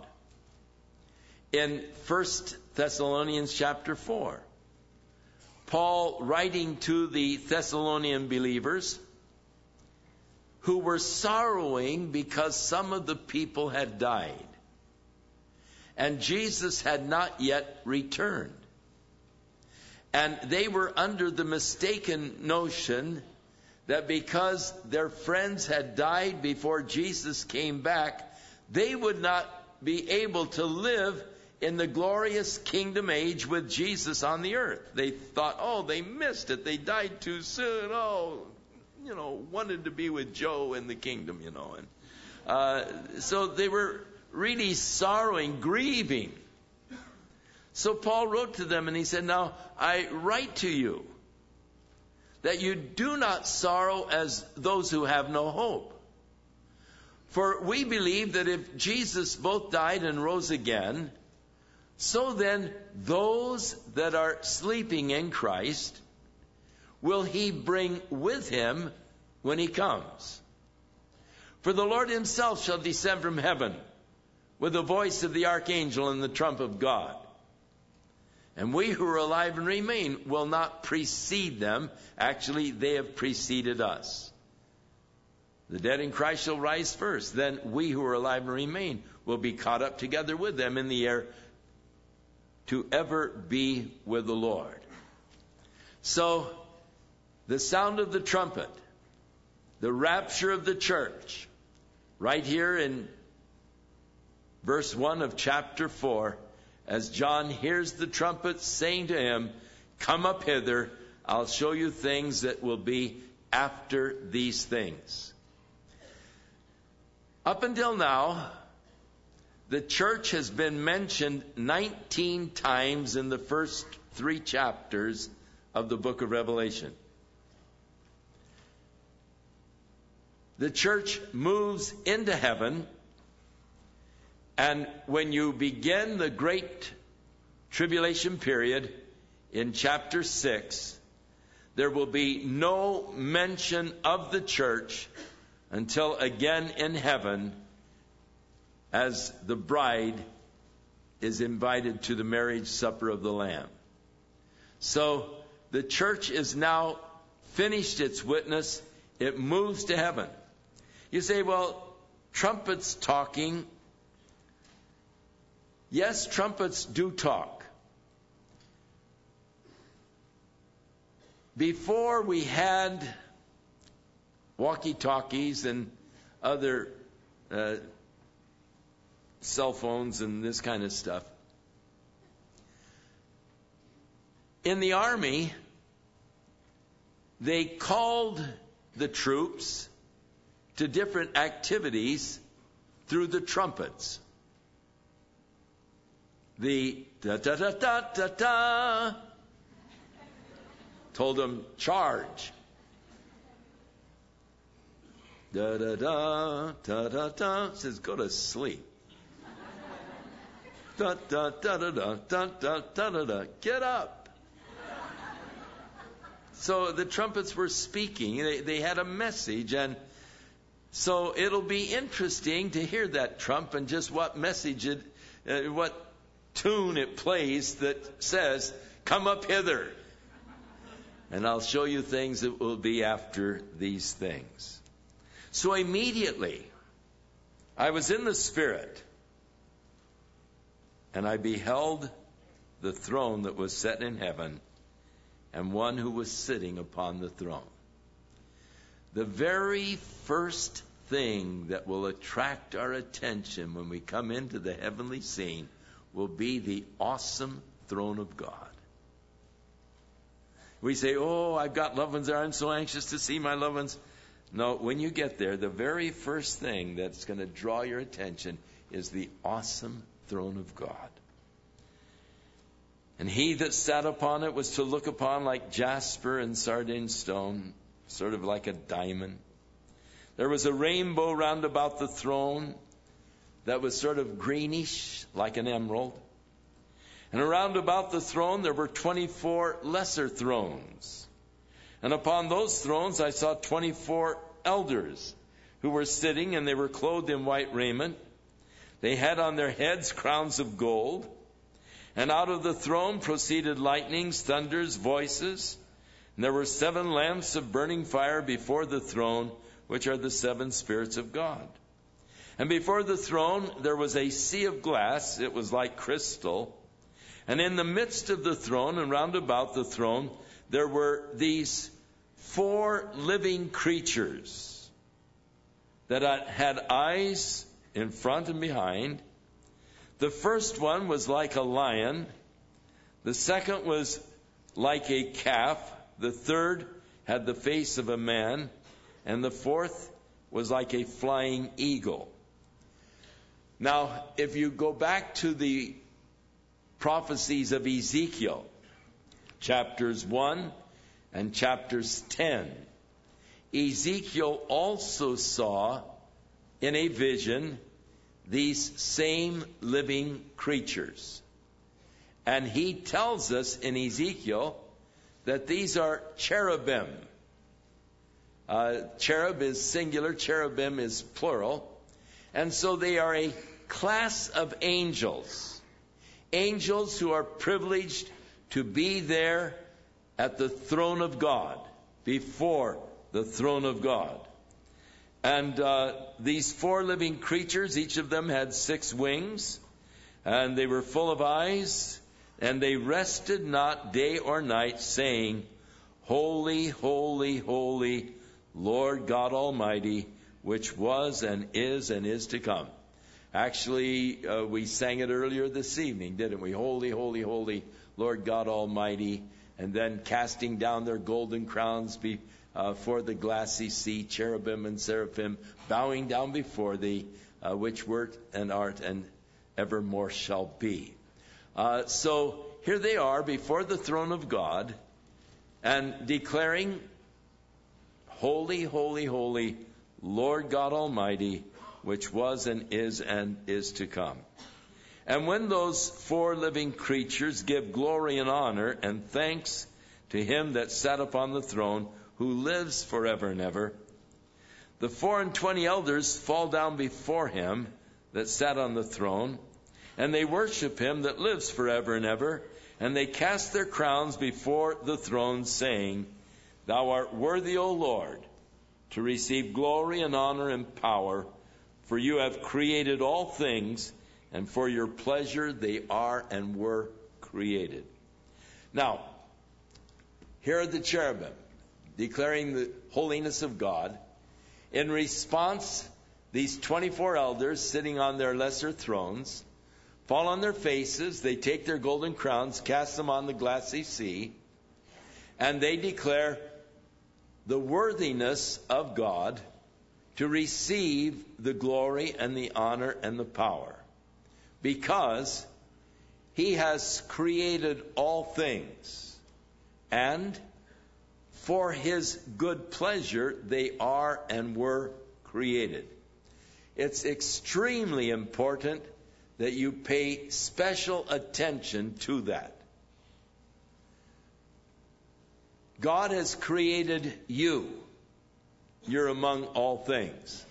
[SPEAKER 1] In 1 Thessalonians chapter 4, Paul, writing to the Thessalonian believers who were sorrowing because some of the people had died and Jesus had not yet returned. And they were under the mistaken notion that because their friends had died before Jesus came back, they would not be able to live in the glorious kingdom age with Jesus on the earth. They thought, oh, they missed it. They died too soon. Oh, wanted to be with Joe in the kingdom, And so they were really sorrowing, grieving. So Paul wrote to them and he said, now I write to you that you do not sorrow as those who have no hope. For we believe that if Jesus both died and rose again, so then those that are sleeping in Christ will he bring with him when he comes. For the Lord himself shall descend from heaven with the voice of the archangel and the trump of God. And we who are alive and remain will not precede them. Actually, they have preceded us. The dead in Christ shall rise first. Then we who are alive and remain will be caught up together with them in the air to ever be with the Lord. So, the sound of the trumpet, the rapture of the church, right here in verse 1 of chapter 4, as John hears the trumpet saying to him, come up hither, I'll show you things that will be after these things. Up until now, the church has been mentioned 19 times in the first 3 chapters of the book of Revelation. The church moves into heaven, and when you begin the great tribulation period in chapter 6, there will be no mention of the church until again in heaven, as the bride is invited to the marriage supper of the Lamb. So the church is now finished its witness, it moves to heaven. You say, well, trumpets talking. Yes, trumpets do talk. Before we had walkie-talkies and other cell phones and this kind of stuff, in the army, they called the troops to different activities through the trumpets. The da-da-da-da-da-da told them, charge. Da-da-da, da-da-da, says, go to sleep. Da-da-da-da-da, da-da-da-da-da, get up. So the trumpets were speaking. They had a message, and so it'll be interesting to hear that trump and just what message what tune it plays that says, come up hither. And I'll show you things that will be after these things. So immediately, I was in the Spirit, and I beheld the throne that was set in heaven, and one who was sitting upon the throne. The very first thing that will attract our attention when we come into the heavenly scene will be the awesome throne of God. We say, oh, I've got loved ones there. I'm so anxious to see my loved ones. No, when you get there, the very first thing that's going to draw your attention is the awesome throne of God. And he that sat upon it was to look upon like jasper and sardine stone, sort of like a diamond. There was a rainbow round about the throne that was sort of greenish, like an emerald. And around about the throne there were 24 lesser thrones. And upon those thrones I saw 24 elders who were sitting, and they were clothed in white raiment. They had on their heads crowns of gold. And out of the throne proceeded lightnings, thunders, voices. And there were 7 lamps of burning fire before the throne, which are the 7 spirits of God. And before the throne there was a sea of glass. It was like crystal. And in the midst of the throne and round about the throne, there were these 4 living creatures that had eyes in front and behind. The first one was like a lion. The second was like a calf. The third had the face of a man. And the fourth was like a flying eagle. Now, if you go back to the prophecies of Ezekiel, chapters 1 and chapters 10, Ezekiel also saw in a vision these same living creatures. And he tells us in Ezekiel that these are cherubim. Cherub is singular, cherubim is plural. And so they are a class of angels. Angels who are privileged to be there at the throne of God, before the throne of God. And these 4 living creatures, each of them had 6 wings, and they were full of eyes, and they rested not day or night, saying, Holy, holy, holy, Lord God Almighty, which was and is to come. Actually, we sang it earlier this evening, didn't we? Holy, holy, holy, Lord God Almighty. And then casting down their golden crowns before the glassy sea, cherubim and seraphim, bowing down before thee, which wert and art and evermore shall be. So here they are before the throne of God and declaring, Holy, holy, holy, Lord God Almighty, which was and is to come. And when those 4 living creatures give glory and honor and thanks to him that sat upon the throne, who lives forever and ever, the 24 elders fall down before him that sat on the throne, and they worship him that lives forever and ever, and they cast their crowns before the throne, saying, Thou art worthy, O Lord, to receive glory and honor and power, for you have created all things, and for your pleasure they are and were created. Now, here are the cherubim declaring the holiness of God. In response, these 24 elders sitting on their lesser thrones fall on their faces, they take their golden crowns, cast them on the glassy sea, and they declare the worthiness of God to receive the glory and the honor and the power, because He has created all things, and for His good pleasure they are and were created. It's extremely important that you pay special attention to that. God has created you. You're among all things.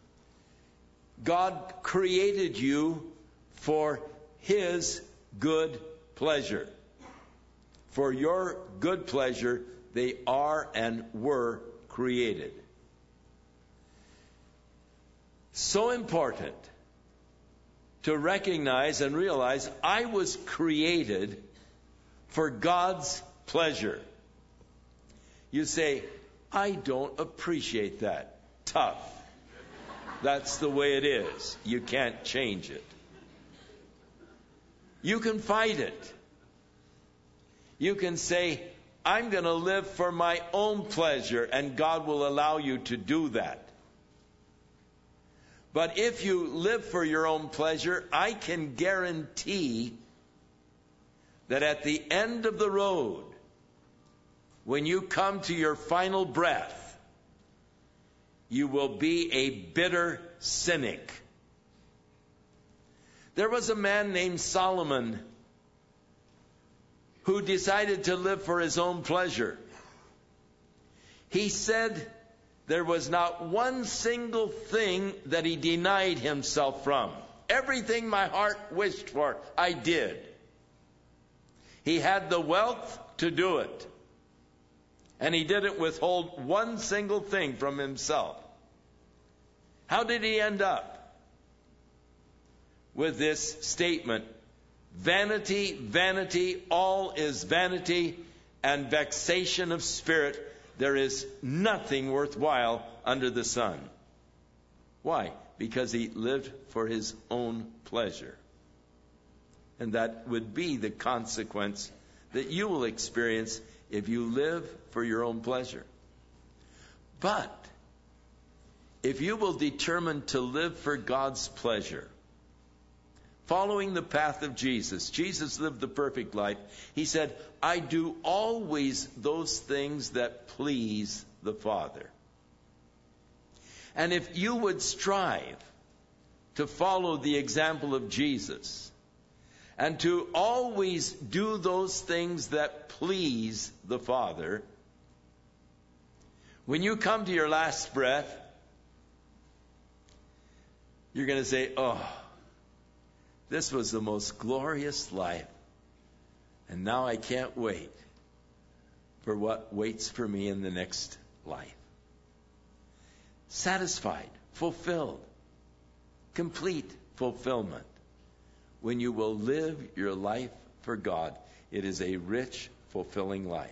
[SPEAKER 1] God created you for His good pleasure. For your good pleasure, they are and were created. So important to recognize and realize I was created for God's pleasure. You say, I don't appreciate that. Tough. That's the way it is. You can't change it. You can fight it. You can say, I'm going to live for my own pleasure, and God will allow you to do that. But if you live for your own pleasure, I can guarantee that at the end of the road, when you come to your final breath, you will be a bitter cynic. There was a man named Solomon who decided to live for his own pleasure. He said there was not one single thing that he denied himself from. Everything my heart wished for, I did. He had the wealth to do it. And he didn't withhold one single thing from himself. How did he end up with this statement? Vanity, vanity, all is vanity and vexation of spirit. There is nothing worthwhile under the sun. Why? Because he lived for his own pleasure. And that would be the consequence that you will experience if you live for your own pleasure. But if you will determine to live for God's pleasure, following the path of Jesus, Jesus lived the perfect life. He said, I do always those things that please the Father. And if you would strive to follow the example of Jesus, and to always do those things that please the Father, when you come to your last breath, you're going to say, oh, this was the most glorious life, and now I can't wait for what waits for me in the next life. Satisfied, fulfilled, complete fulfillment. When you will live your life for God, it is a rich, fulfilling life.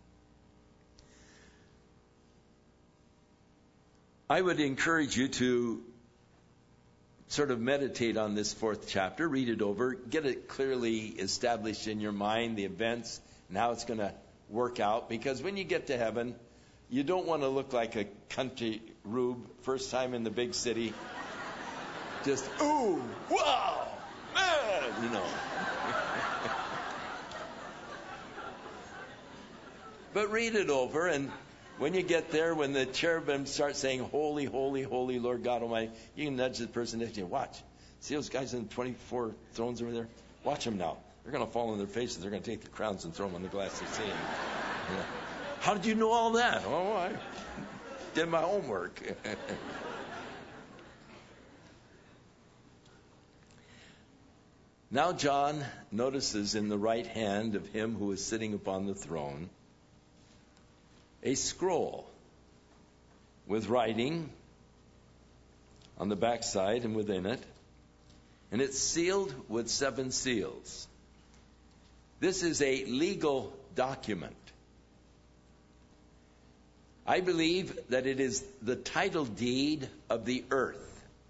[SPEAKER 1] I would encourage you to sort of meditate on this 4th chapter, read it over, get it clearly established in your mind, the events, and how it's going to work out. Because when you get to heaven, you don't want to look like a country rube, first time in the big city. Just, ooh, wow, man, you know. But read it over, and when you get there, when the cherubim start saying, holy, holy, holy, Lord God Almighty, you can nudge the person next to you. Watch. See those guys in the 24 thrones over there? Watch them now. They're going to fall on their faces. They're going to take the crowns and throw them on the glass of sea. You know. How did you know all that? Oh, I did my homework. Now John notices in the right hand of him who is sitting upon the throne a scroll with writing on the backside and within it, and it's sealed with 7 seals. This is a legal document. I believe that it is the title deed of the earth.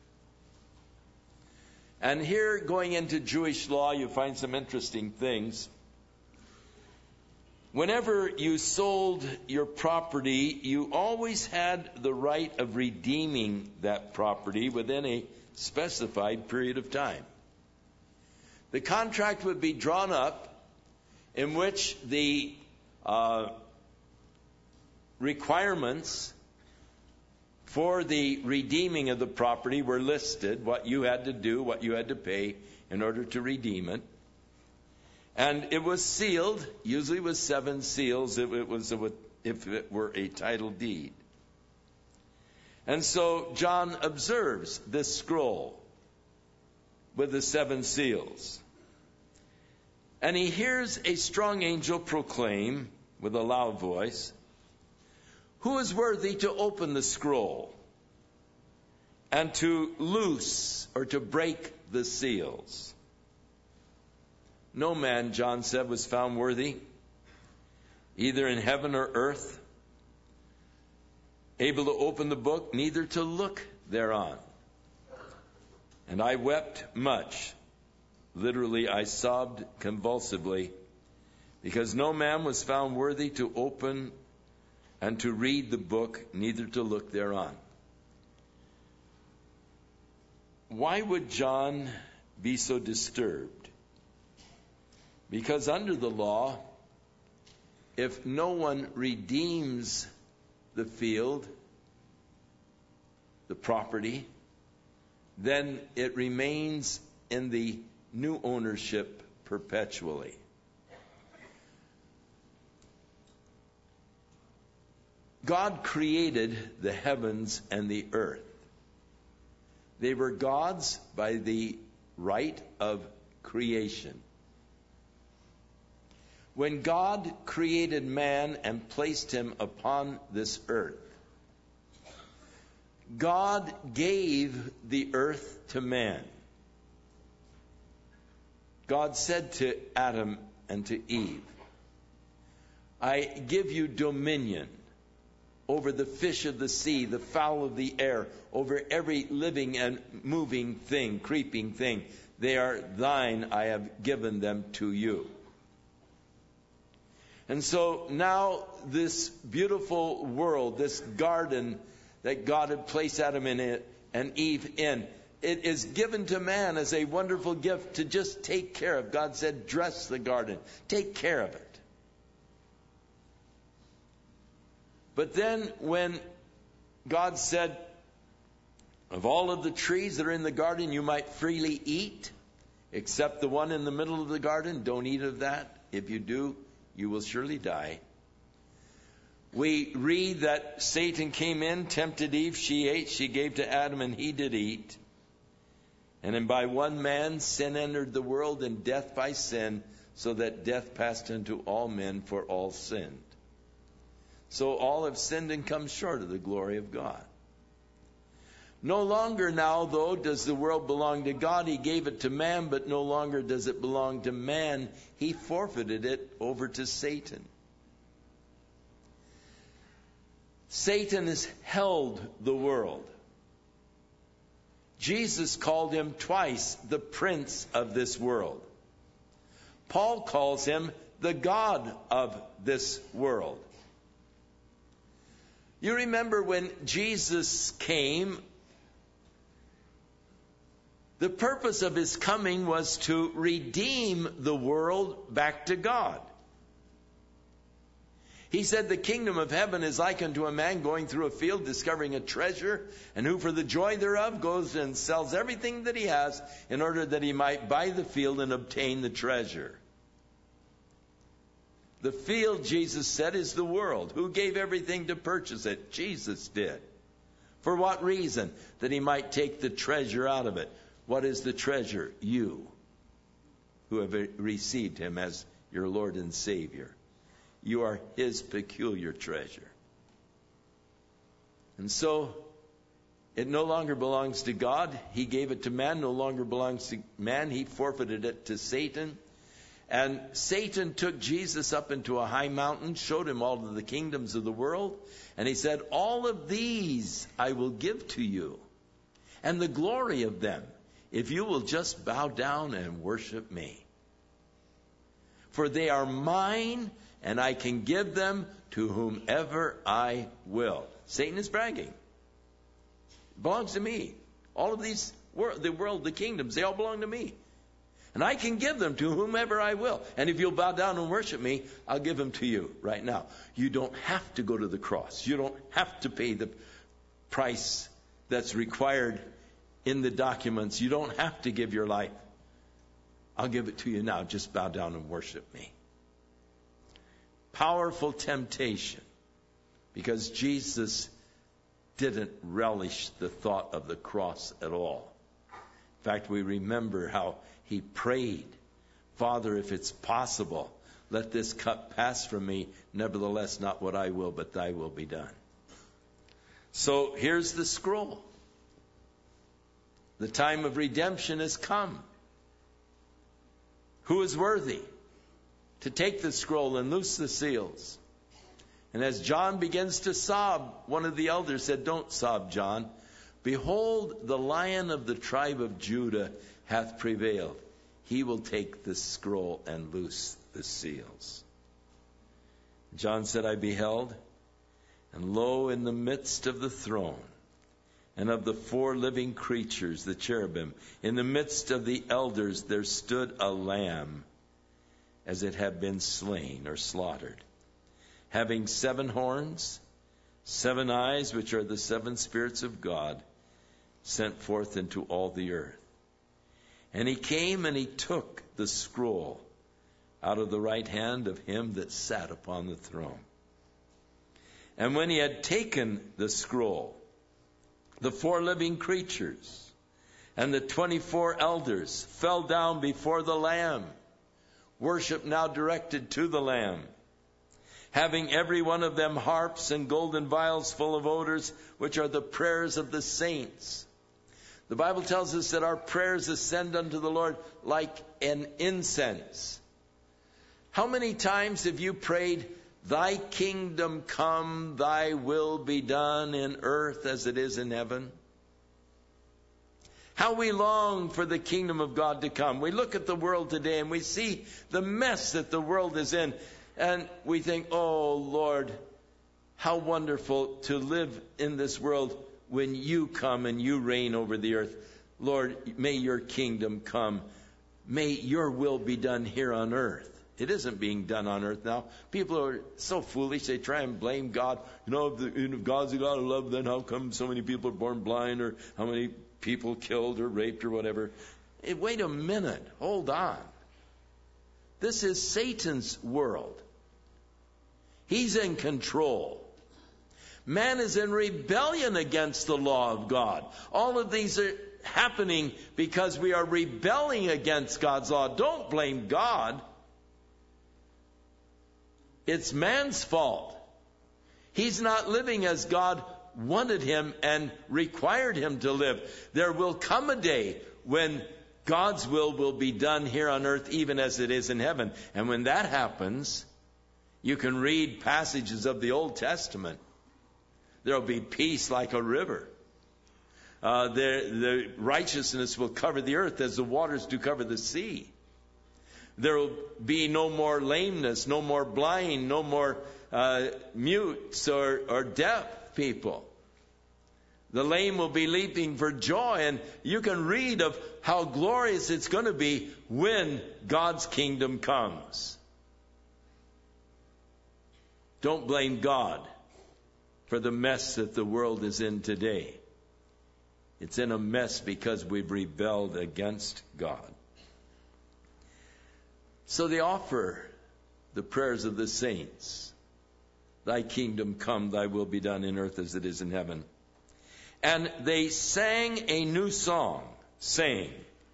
[SPEAKER 1] And here, going into Jewish law, you find some interesting things. Whenever you sold your property, you always had the right of redeeming that property within a specified period of time. The contract would be drawn up in which the requirements for the redeeming of the property were listed, what you had to do, what you had to pay in order to redeem it. And it was sealed, usually with 7 seals if it were a title deed. And so John observes this scroll with the 7 seals. And he hears a strong angel proclaim with a loud voice, "Who is worthy to open the scroll and to loose or to break the seals?" No man, John said, was found worthy, either in heaven or earth, able to open the book, neither to look thereon. And I wept much. Literally, I sobbed convulsively, because no man was found worthy to open and to read the book, neither to look thereon. Why would John be so disturbed? Because under the law, if no one redeems the field, the property, then it remains in the new ownership perpetually. God created the heavens and the earth. They were God's by the right of creation. When God created man and placed him upon this earth, God gave the earth to man. God said to Adam and to Eve, "I give you dominion over the fish of the sea, the fowl of the air, over every living and moving thing, creeping thing. They are thine, I have given them to you." And so now this beautiful world, this garden that God had placed Adam in it and Eve in, it is given to man as a wonderful gift to just take care of. God said, dress the garden, take care of it. But then when God said, of all of the trees that are in the garden, you might freely eat, except the one in the middle of the garden, don't eat of that. If you do, you will surely die. We read that Satan came in, tempted Eve, she ate, she gave to Adam, and he did eat. And then by one man sin entered the world, and death by sin, so that death passed into all men, for all sinned. So all have sinned and come short of the glory of God. No longer now, though, does the world belong to God. He gave it to man, but no longer does it belong to man. He forfeited it over to Satan. Satan has held the world. Jesus called him twice the prince of this world. Paul calls him the God of this world. You remember when Jesus came, the purpose of his coming was to redeem the world back to God. He said, "The kingdom of heaven is like unto a man going through a field, discovering a treasure, and who for the joy thereof goes and sells everything that he has, in order that he might buy the field and obtain the treasure." The field, Jesus said, is the world. Who gave everything to purchase it? Jesus did. For what reason? That he might take the treasure out of it. What is the treasure? You, who have received him as your Lord and Savior. You are his peculiar treasure. And so it no longer belongs to God. He gave it to man, no longer belongs to man. He forfeited it to Satan. And Satan took Jesus up into a high mountain, showed him all of the kingdoms of the world, and he said, all of these I will give to you, and the glory of them, if you will just bow down and worship me. For they are mine, and I can give them to whomever I will. Satan is bragging. It belongs to me. All of these, the world, the kingdoms, they all belong to me. And I can give them to whomever I will. And if you'll bow down and worship me, I'll give them to you right now. You don't have to go to the cross. You don't have to pay the price that's required in the documents. You don't have to give your life. I'll give it to you now. Just bow down and worship me. Powerful temptation, because Jesus didn't relish the thought of the cross at all. In fact, we remember how he prayed, Father, if it's possible, let this cup pass from me. Nevertheless, not what I will, but thy will be done. So here's the scroll. The time of redemption has come. Who is worthy to take the scroll and loose the seals? And as John begins to sob, one of the elders said, don't sob, John. Behold, the Lion of the tribe of Judah hath prevailed. He will take the scroll and loose the seals. John said, I beheld, and lo, in the midst of the throne, and of the 4 living creatures, the cherubim, in the midst of the elders, there stood a lamb, as it had been slain or slaughtered, having 7 horns, 7 eyes, which are the 7 spirits of God, sent forth into all the earth. And he came and he took the scroll out of the right hand of him that sat upon the throne. And when he had taken the scroll, the 4 living creatures and the 24 elders fell down before the Lamb, worship now directed to the Lamb, having every one of them harps and golden vials full of odors, which are the prayers of the saints. The Bible tells us that our prayers ascend unto the Lord like an incense. How many times have you prayed, thy kingdom come, thy will be done in earth as it is in heaven? How we long for the kingdom of God to come. We look at the world today and we see the mess that the world is in. And we think, oh Lord, how wonderful to live in this world when you come and you reign over the earth. Lord, may your kingdom come. May your will be done here on earth. It isn't being done on earth now. People are so foolish. They try and blame God. If God's a God of love, then how come so many people are born blind, or how many people killed or raped or whatever? Hey, wait a minute. Hold on. This is Satan's world. He's in control. Man is in rebellion against the law of God. All of these are happening because we are rebelling against God's law. Don't blame God. It's man's fault. He's not living as God wanted him and required him to live. There will come a day when God's will be done here on earth even as it is in heaven. And when that happens, you can read passages of the Old Testament. There will be peace like a river. The righteousness will cover the earth as the waters do cover the sea. There will be no more lameness, no more blind, no more mutes or deaf people. The lame will be leaping for joy, and you can read of how glorious it's going to be when God's kingdom comes. Don't blame God for the mess that the world is in today. It's in a mess because we've rebelled against God. So they offer the prayers of the saints. Thy kingdom come, thy will be done in earth as it is in heaven. And they sang a new song, saying,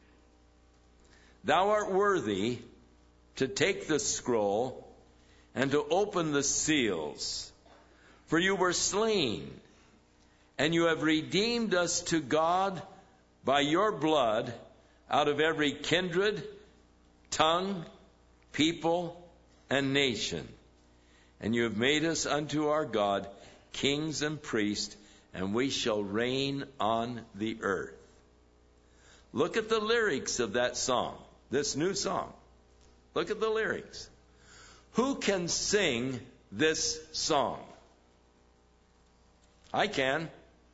[SPEAKER 1] Thou art worthy to take the scroll and to open the seals. For you were slain, And you have redeemed us to God by your blood out of every kindred, tongue, people, and nation. And you have made us unto our God kings and priests, and we shall reign on the earth. Look at the lyrics of that song, this new song. Look at the lyrics. Who can sing this song? I can.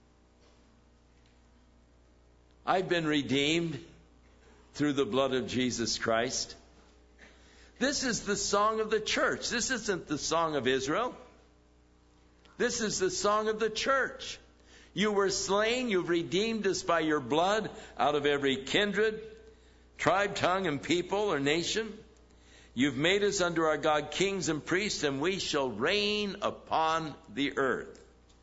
[SPEAKER 1] I've been redeemed through the blood of Jesus Christ. This is the song of the church. This isn't the song of Israel. This is the song of the church. You were slain. You've redeemed us by your blood out of every kindred, tribe, tongue, and people or nation. You've made us unto our God kings and priests, and we shall reign upon the earth.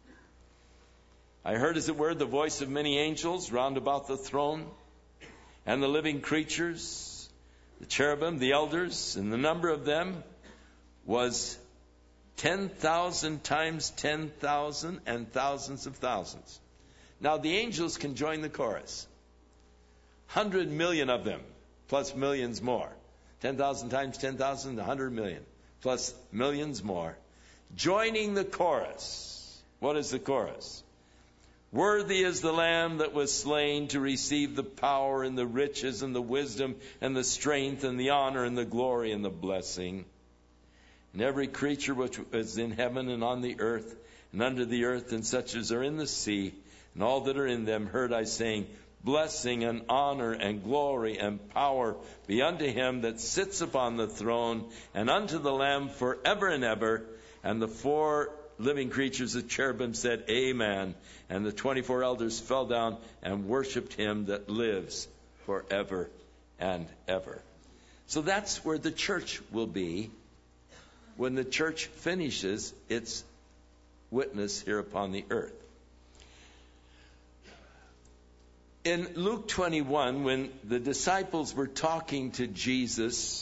[SPEAKER 1] I heard, as it were, the voice of many angels round about the throne, and the living creatures, the cherubim, the elders, and the number of them was 10,000 times 10,000 and thousands of thousands. Now the angels can join the chorus. 100 million of them, plus millions more. 10,000 times 10,000, 100 million, plus millions more. Joining the chorus. What is the chorus? Worthy is the Lamb that was slain to receive the power and the riches and the wisdom and the strength and the honor and the glory and the blessing. And every creature which is in heaven and on the earth and under the earth and such as are in the sea and all that are in them heard I saying, blessing and honor and glory and power be unto him that sits upon the throne and unto the Lamb forever and ever. And the four living creatures of cherubim said, Amen. And the 24 elders fell down and worshipped him that lives forever and ever. So that's where the church will be when the church finishes its witness here upon the earth. In Luke 21, when the disciples were talking to Jesus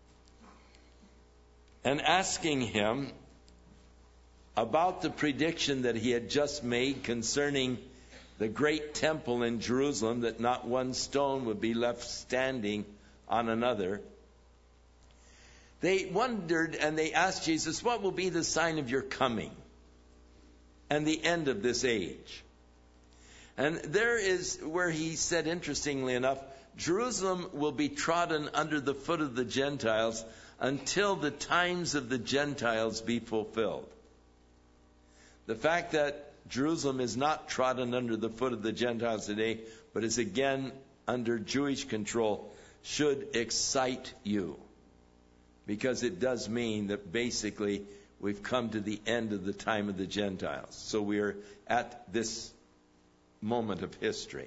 [SPEAKER 1] and asking him about the prediction that he had just made concerning the great temple in Jerusalem, that not one stone would be left standing on another, they wondered and they asked Jesus, what will be the sign of your coming and the end of this age? And there is where he said, interestingly enough, Jerusalem will be trodden under the foot of the Gentiles until the times of the Gentiles be fulfilled. The fact that Jerusalem is not trodden under the foot of the Gentiles today, but is again under Jewish control, should excite you. Because it does mean that basically we've come to the end of the time of the Gentiles. So we are at this moment of history.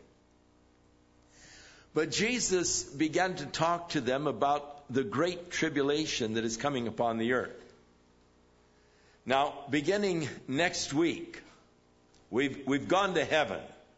[SPEAKER 1] But Jesus began to talk to them about the great tribulation that is coming upon the earth. Now, beginning next week, we've gone to heaven.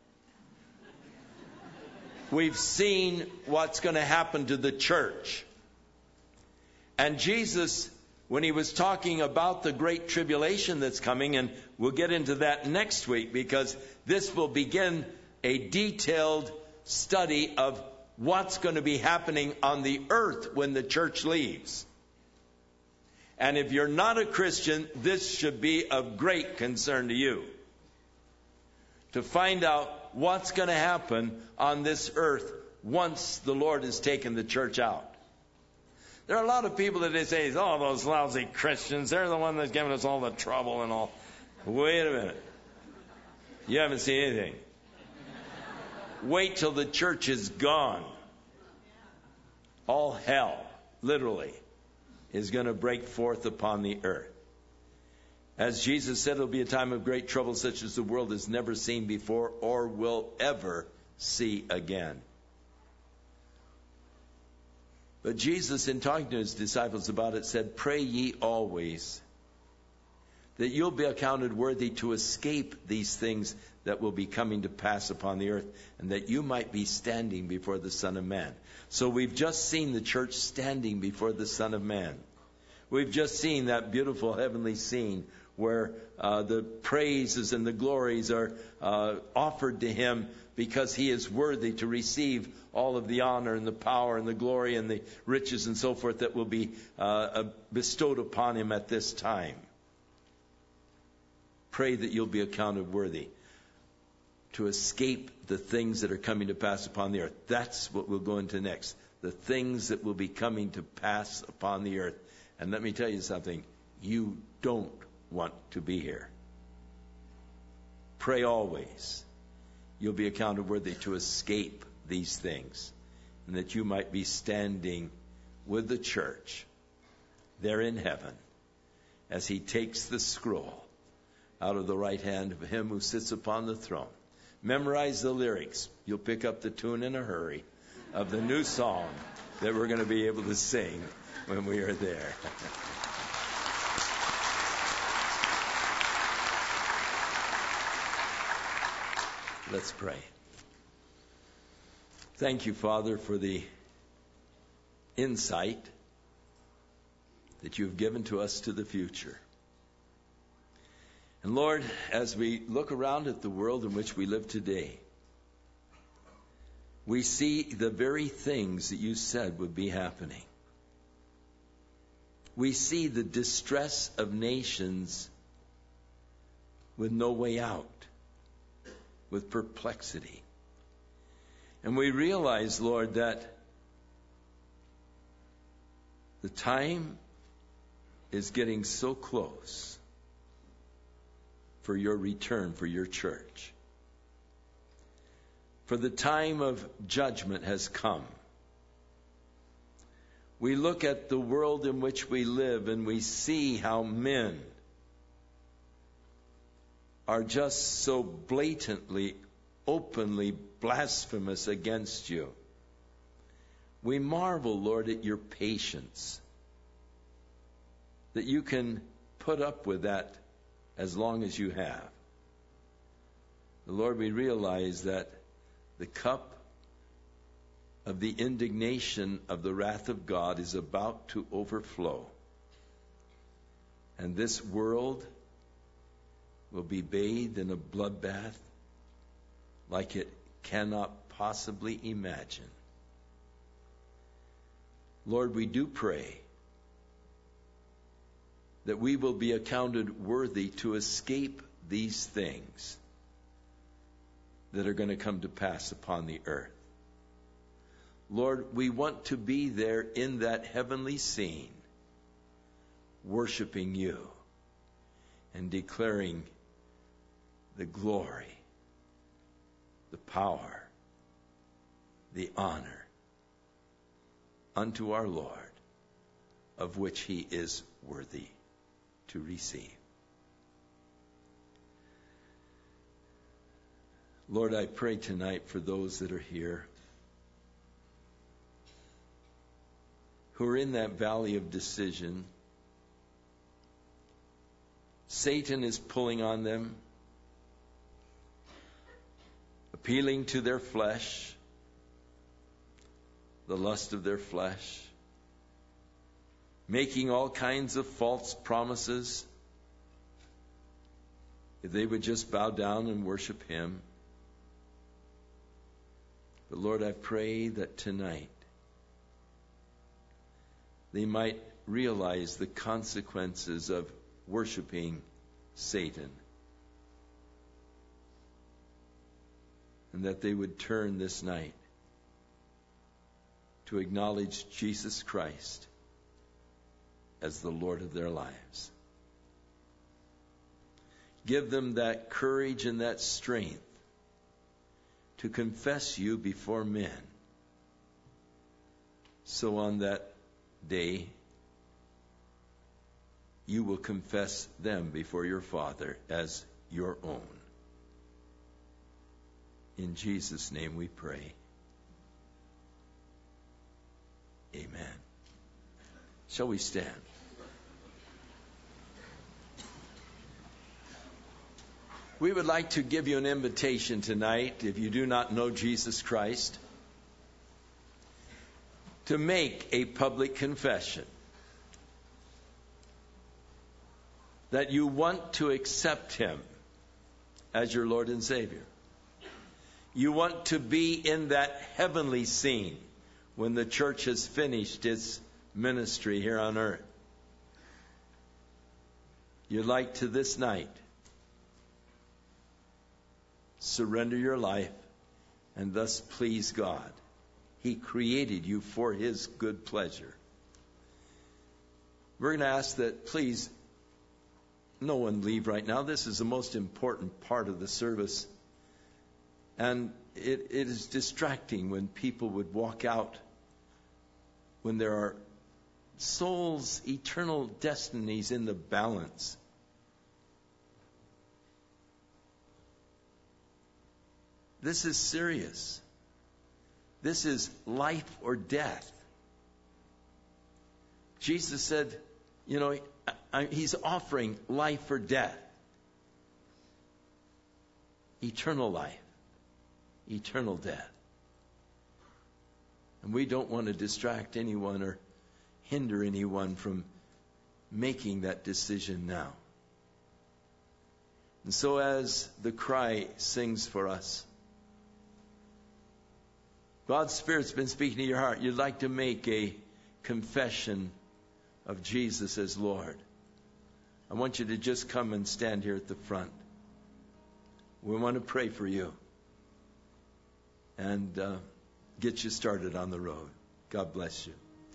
[SPEAKER 1] We've seen what's going to happen to the church. And Jesus, when he was talking about the great tribulation that's coming, and we'll get into that next week because this will begin a detailed study of what's going to be happening on the earth when the church leaves. And if you're not a Christian, this should be of great concern to you. To find out what's going to happen on this earth once the Lord has taken the church out. There are a lot of people that they say, oh, those lousy Christians, they're the one that's giving us all the trouble and all. Wait a minute. You haven't seen anything. Wait till the church is gone. All hell, literally, is going to break forth upon the earth. As Jesus said, it'll be a time of great trouble such as the world has never seen before or will ever see again. But Jesus, in talking to his disciples about it, said, pray ye always that you'll be accounted worthy to escape these things that will be coming to pass upon the earth, and that you might be standing before the Son of Man. So we've just seen the church standing before the Son of Man. We've just seen that beautiful heavenly scene where the praises and the glories are offered to him, because he is worthy to receive all of the honor and the power and the glory and the riches and so forth that will be bestowed upon him at this time. Pray that you'll be accounted worthy to escape the things that are coming to pass upon the earth. That's what we'll go into next. The things that will be coming to pass upon the earth. And let me tell you something. You don't want to be here. Pray always. You'll be accounted worthy to escape these things, and that you might be standing with the church there in heaven as he takes the scroll out of the right hand of him who sits upon the throne. Memorize the lyrics. You'll pick up the tune in a hurry of the new song that we're going to be able to sing when we are there. Let's pray. Thank you, Father, for the insight that you've given to us to the future. And Lord, as we look around at the world in which we live today, we see the very things that you said would be happening. We see the distress of nations with no way out, with perplexity. And we realize, Lord, that the time is getting so close for your return, for your church. For the time of judgment has come. We look at the world in which we live and we see how men are just so blatantly, openly blasphemous against you. We marvel, Lord, at your patience, that you can put up with that as long as you have. Lord, we realize that the cup of the indignation of the wrath of God is about to overflow. And this world will be bathed in a bloodbath like it cannot possibly imagine. Lord, we do pray that we will be accounted worthy to escape these things that are going to come to pass upon the earth. Lord, we want to be there in that heavenly scene, worshiping you and declaring the glory, the power, the honor unto our Lord, of which he is worthy to receive. Lord, I pray tonight for those that are here who are in that valley of decision. Satan is pulling on them, appealing to their flesh, the lust of their flesh, making all kinds of false promises if they would just bow down and worship him. But Lord, I pray that tonight they might realize the consequences of worshiping Satan, and that they would turn this night to acknowledge Jesus Christ as the Lord of their lives. Give them that courage and that strength to confess you before men, so on that day you will confess them before your Father as your own. In Jesus' name we pray. Amen. Shall we stand? We would like to give you an invitation tonight, if you do not know Jesus Christ, to make a public confession. that you want to accept Him as your Lord and Savior. You want to be in that heavenly scene when the church has finished its ministry here on earth. You'd like to this night surrender your life and thus please God. He created you for His good pleasure. We're going to ask that please no one leave right now. This is the most important part of the service. And it is distracting when people would walk out when there are souls' eternal destinies in the balance. This is serious. This is life or death. Jesus said, He's offering life or death. Eternal life. Eternal death. And we don't want to distract anyone or hinder anyone from making that decision now. And so as the cry sings for us, God's Spirit's been speaking to your heart. You'd like to make a confession of Jesus as Lord. I want you to just come and stand here at the front. We want to pray for you and get you started on the road. God bless you.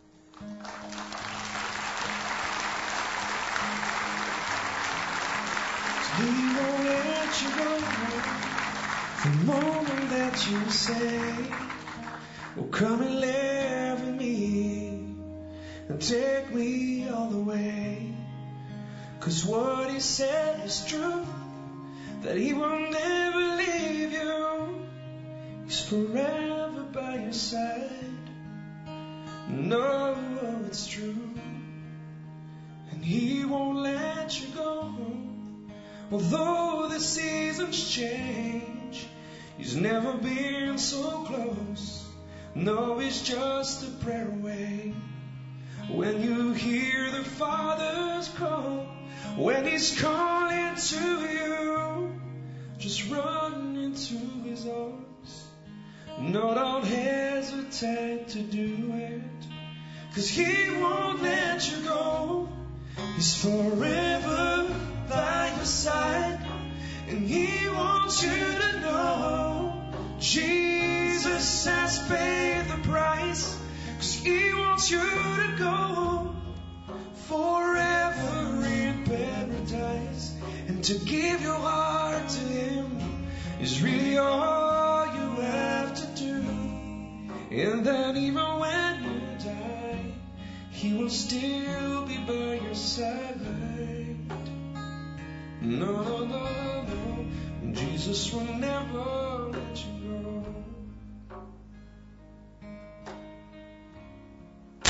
[SPEAKER 2] He won't let you go the moment that you say, well, come and live with me and take me all the way. 'Cause what He said is true, that He will never leave you. He's forever by your side. No, it's true. And He won't let you go. Although the seasons change, He's never been so close. No, He's just a prayer away. When you hear the Father's call, when He's calling to you, just run into His arms. No, don't hesitate to do it, 'cause He won't let you go. He's forever by your side, and He wants you to know Jesus has paid the price, 'cause He wants you to go forever in paradise. And to give your heart to Him is really all you have to do. And then even when you die, He will still be by your side. No, no, no, no. Jesus will never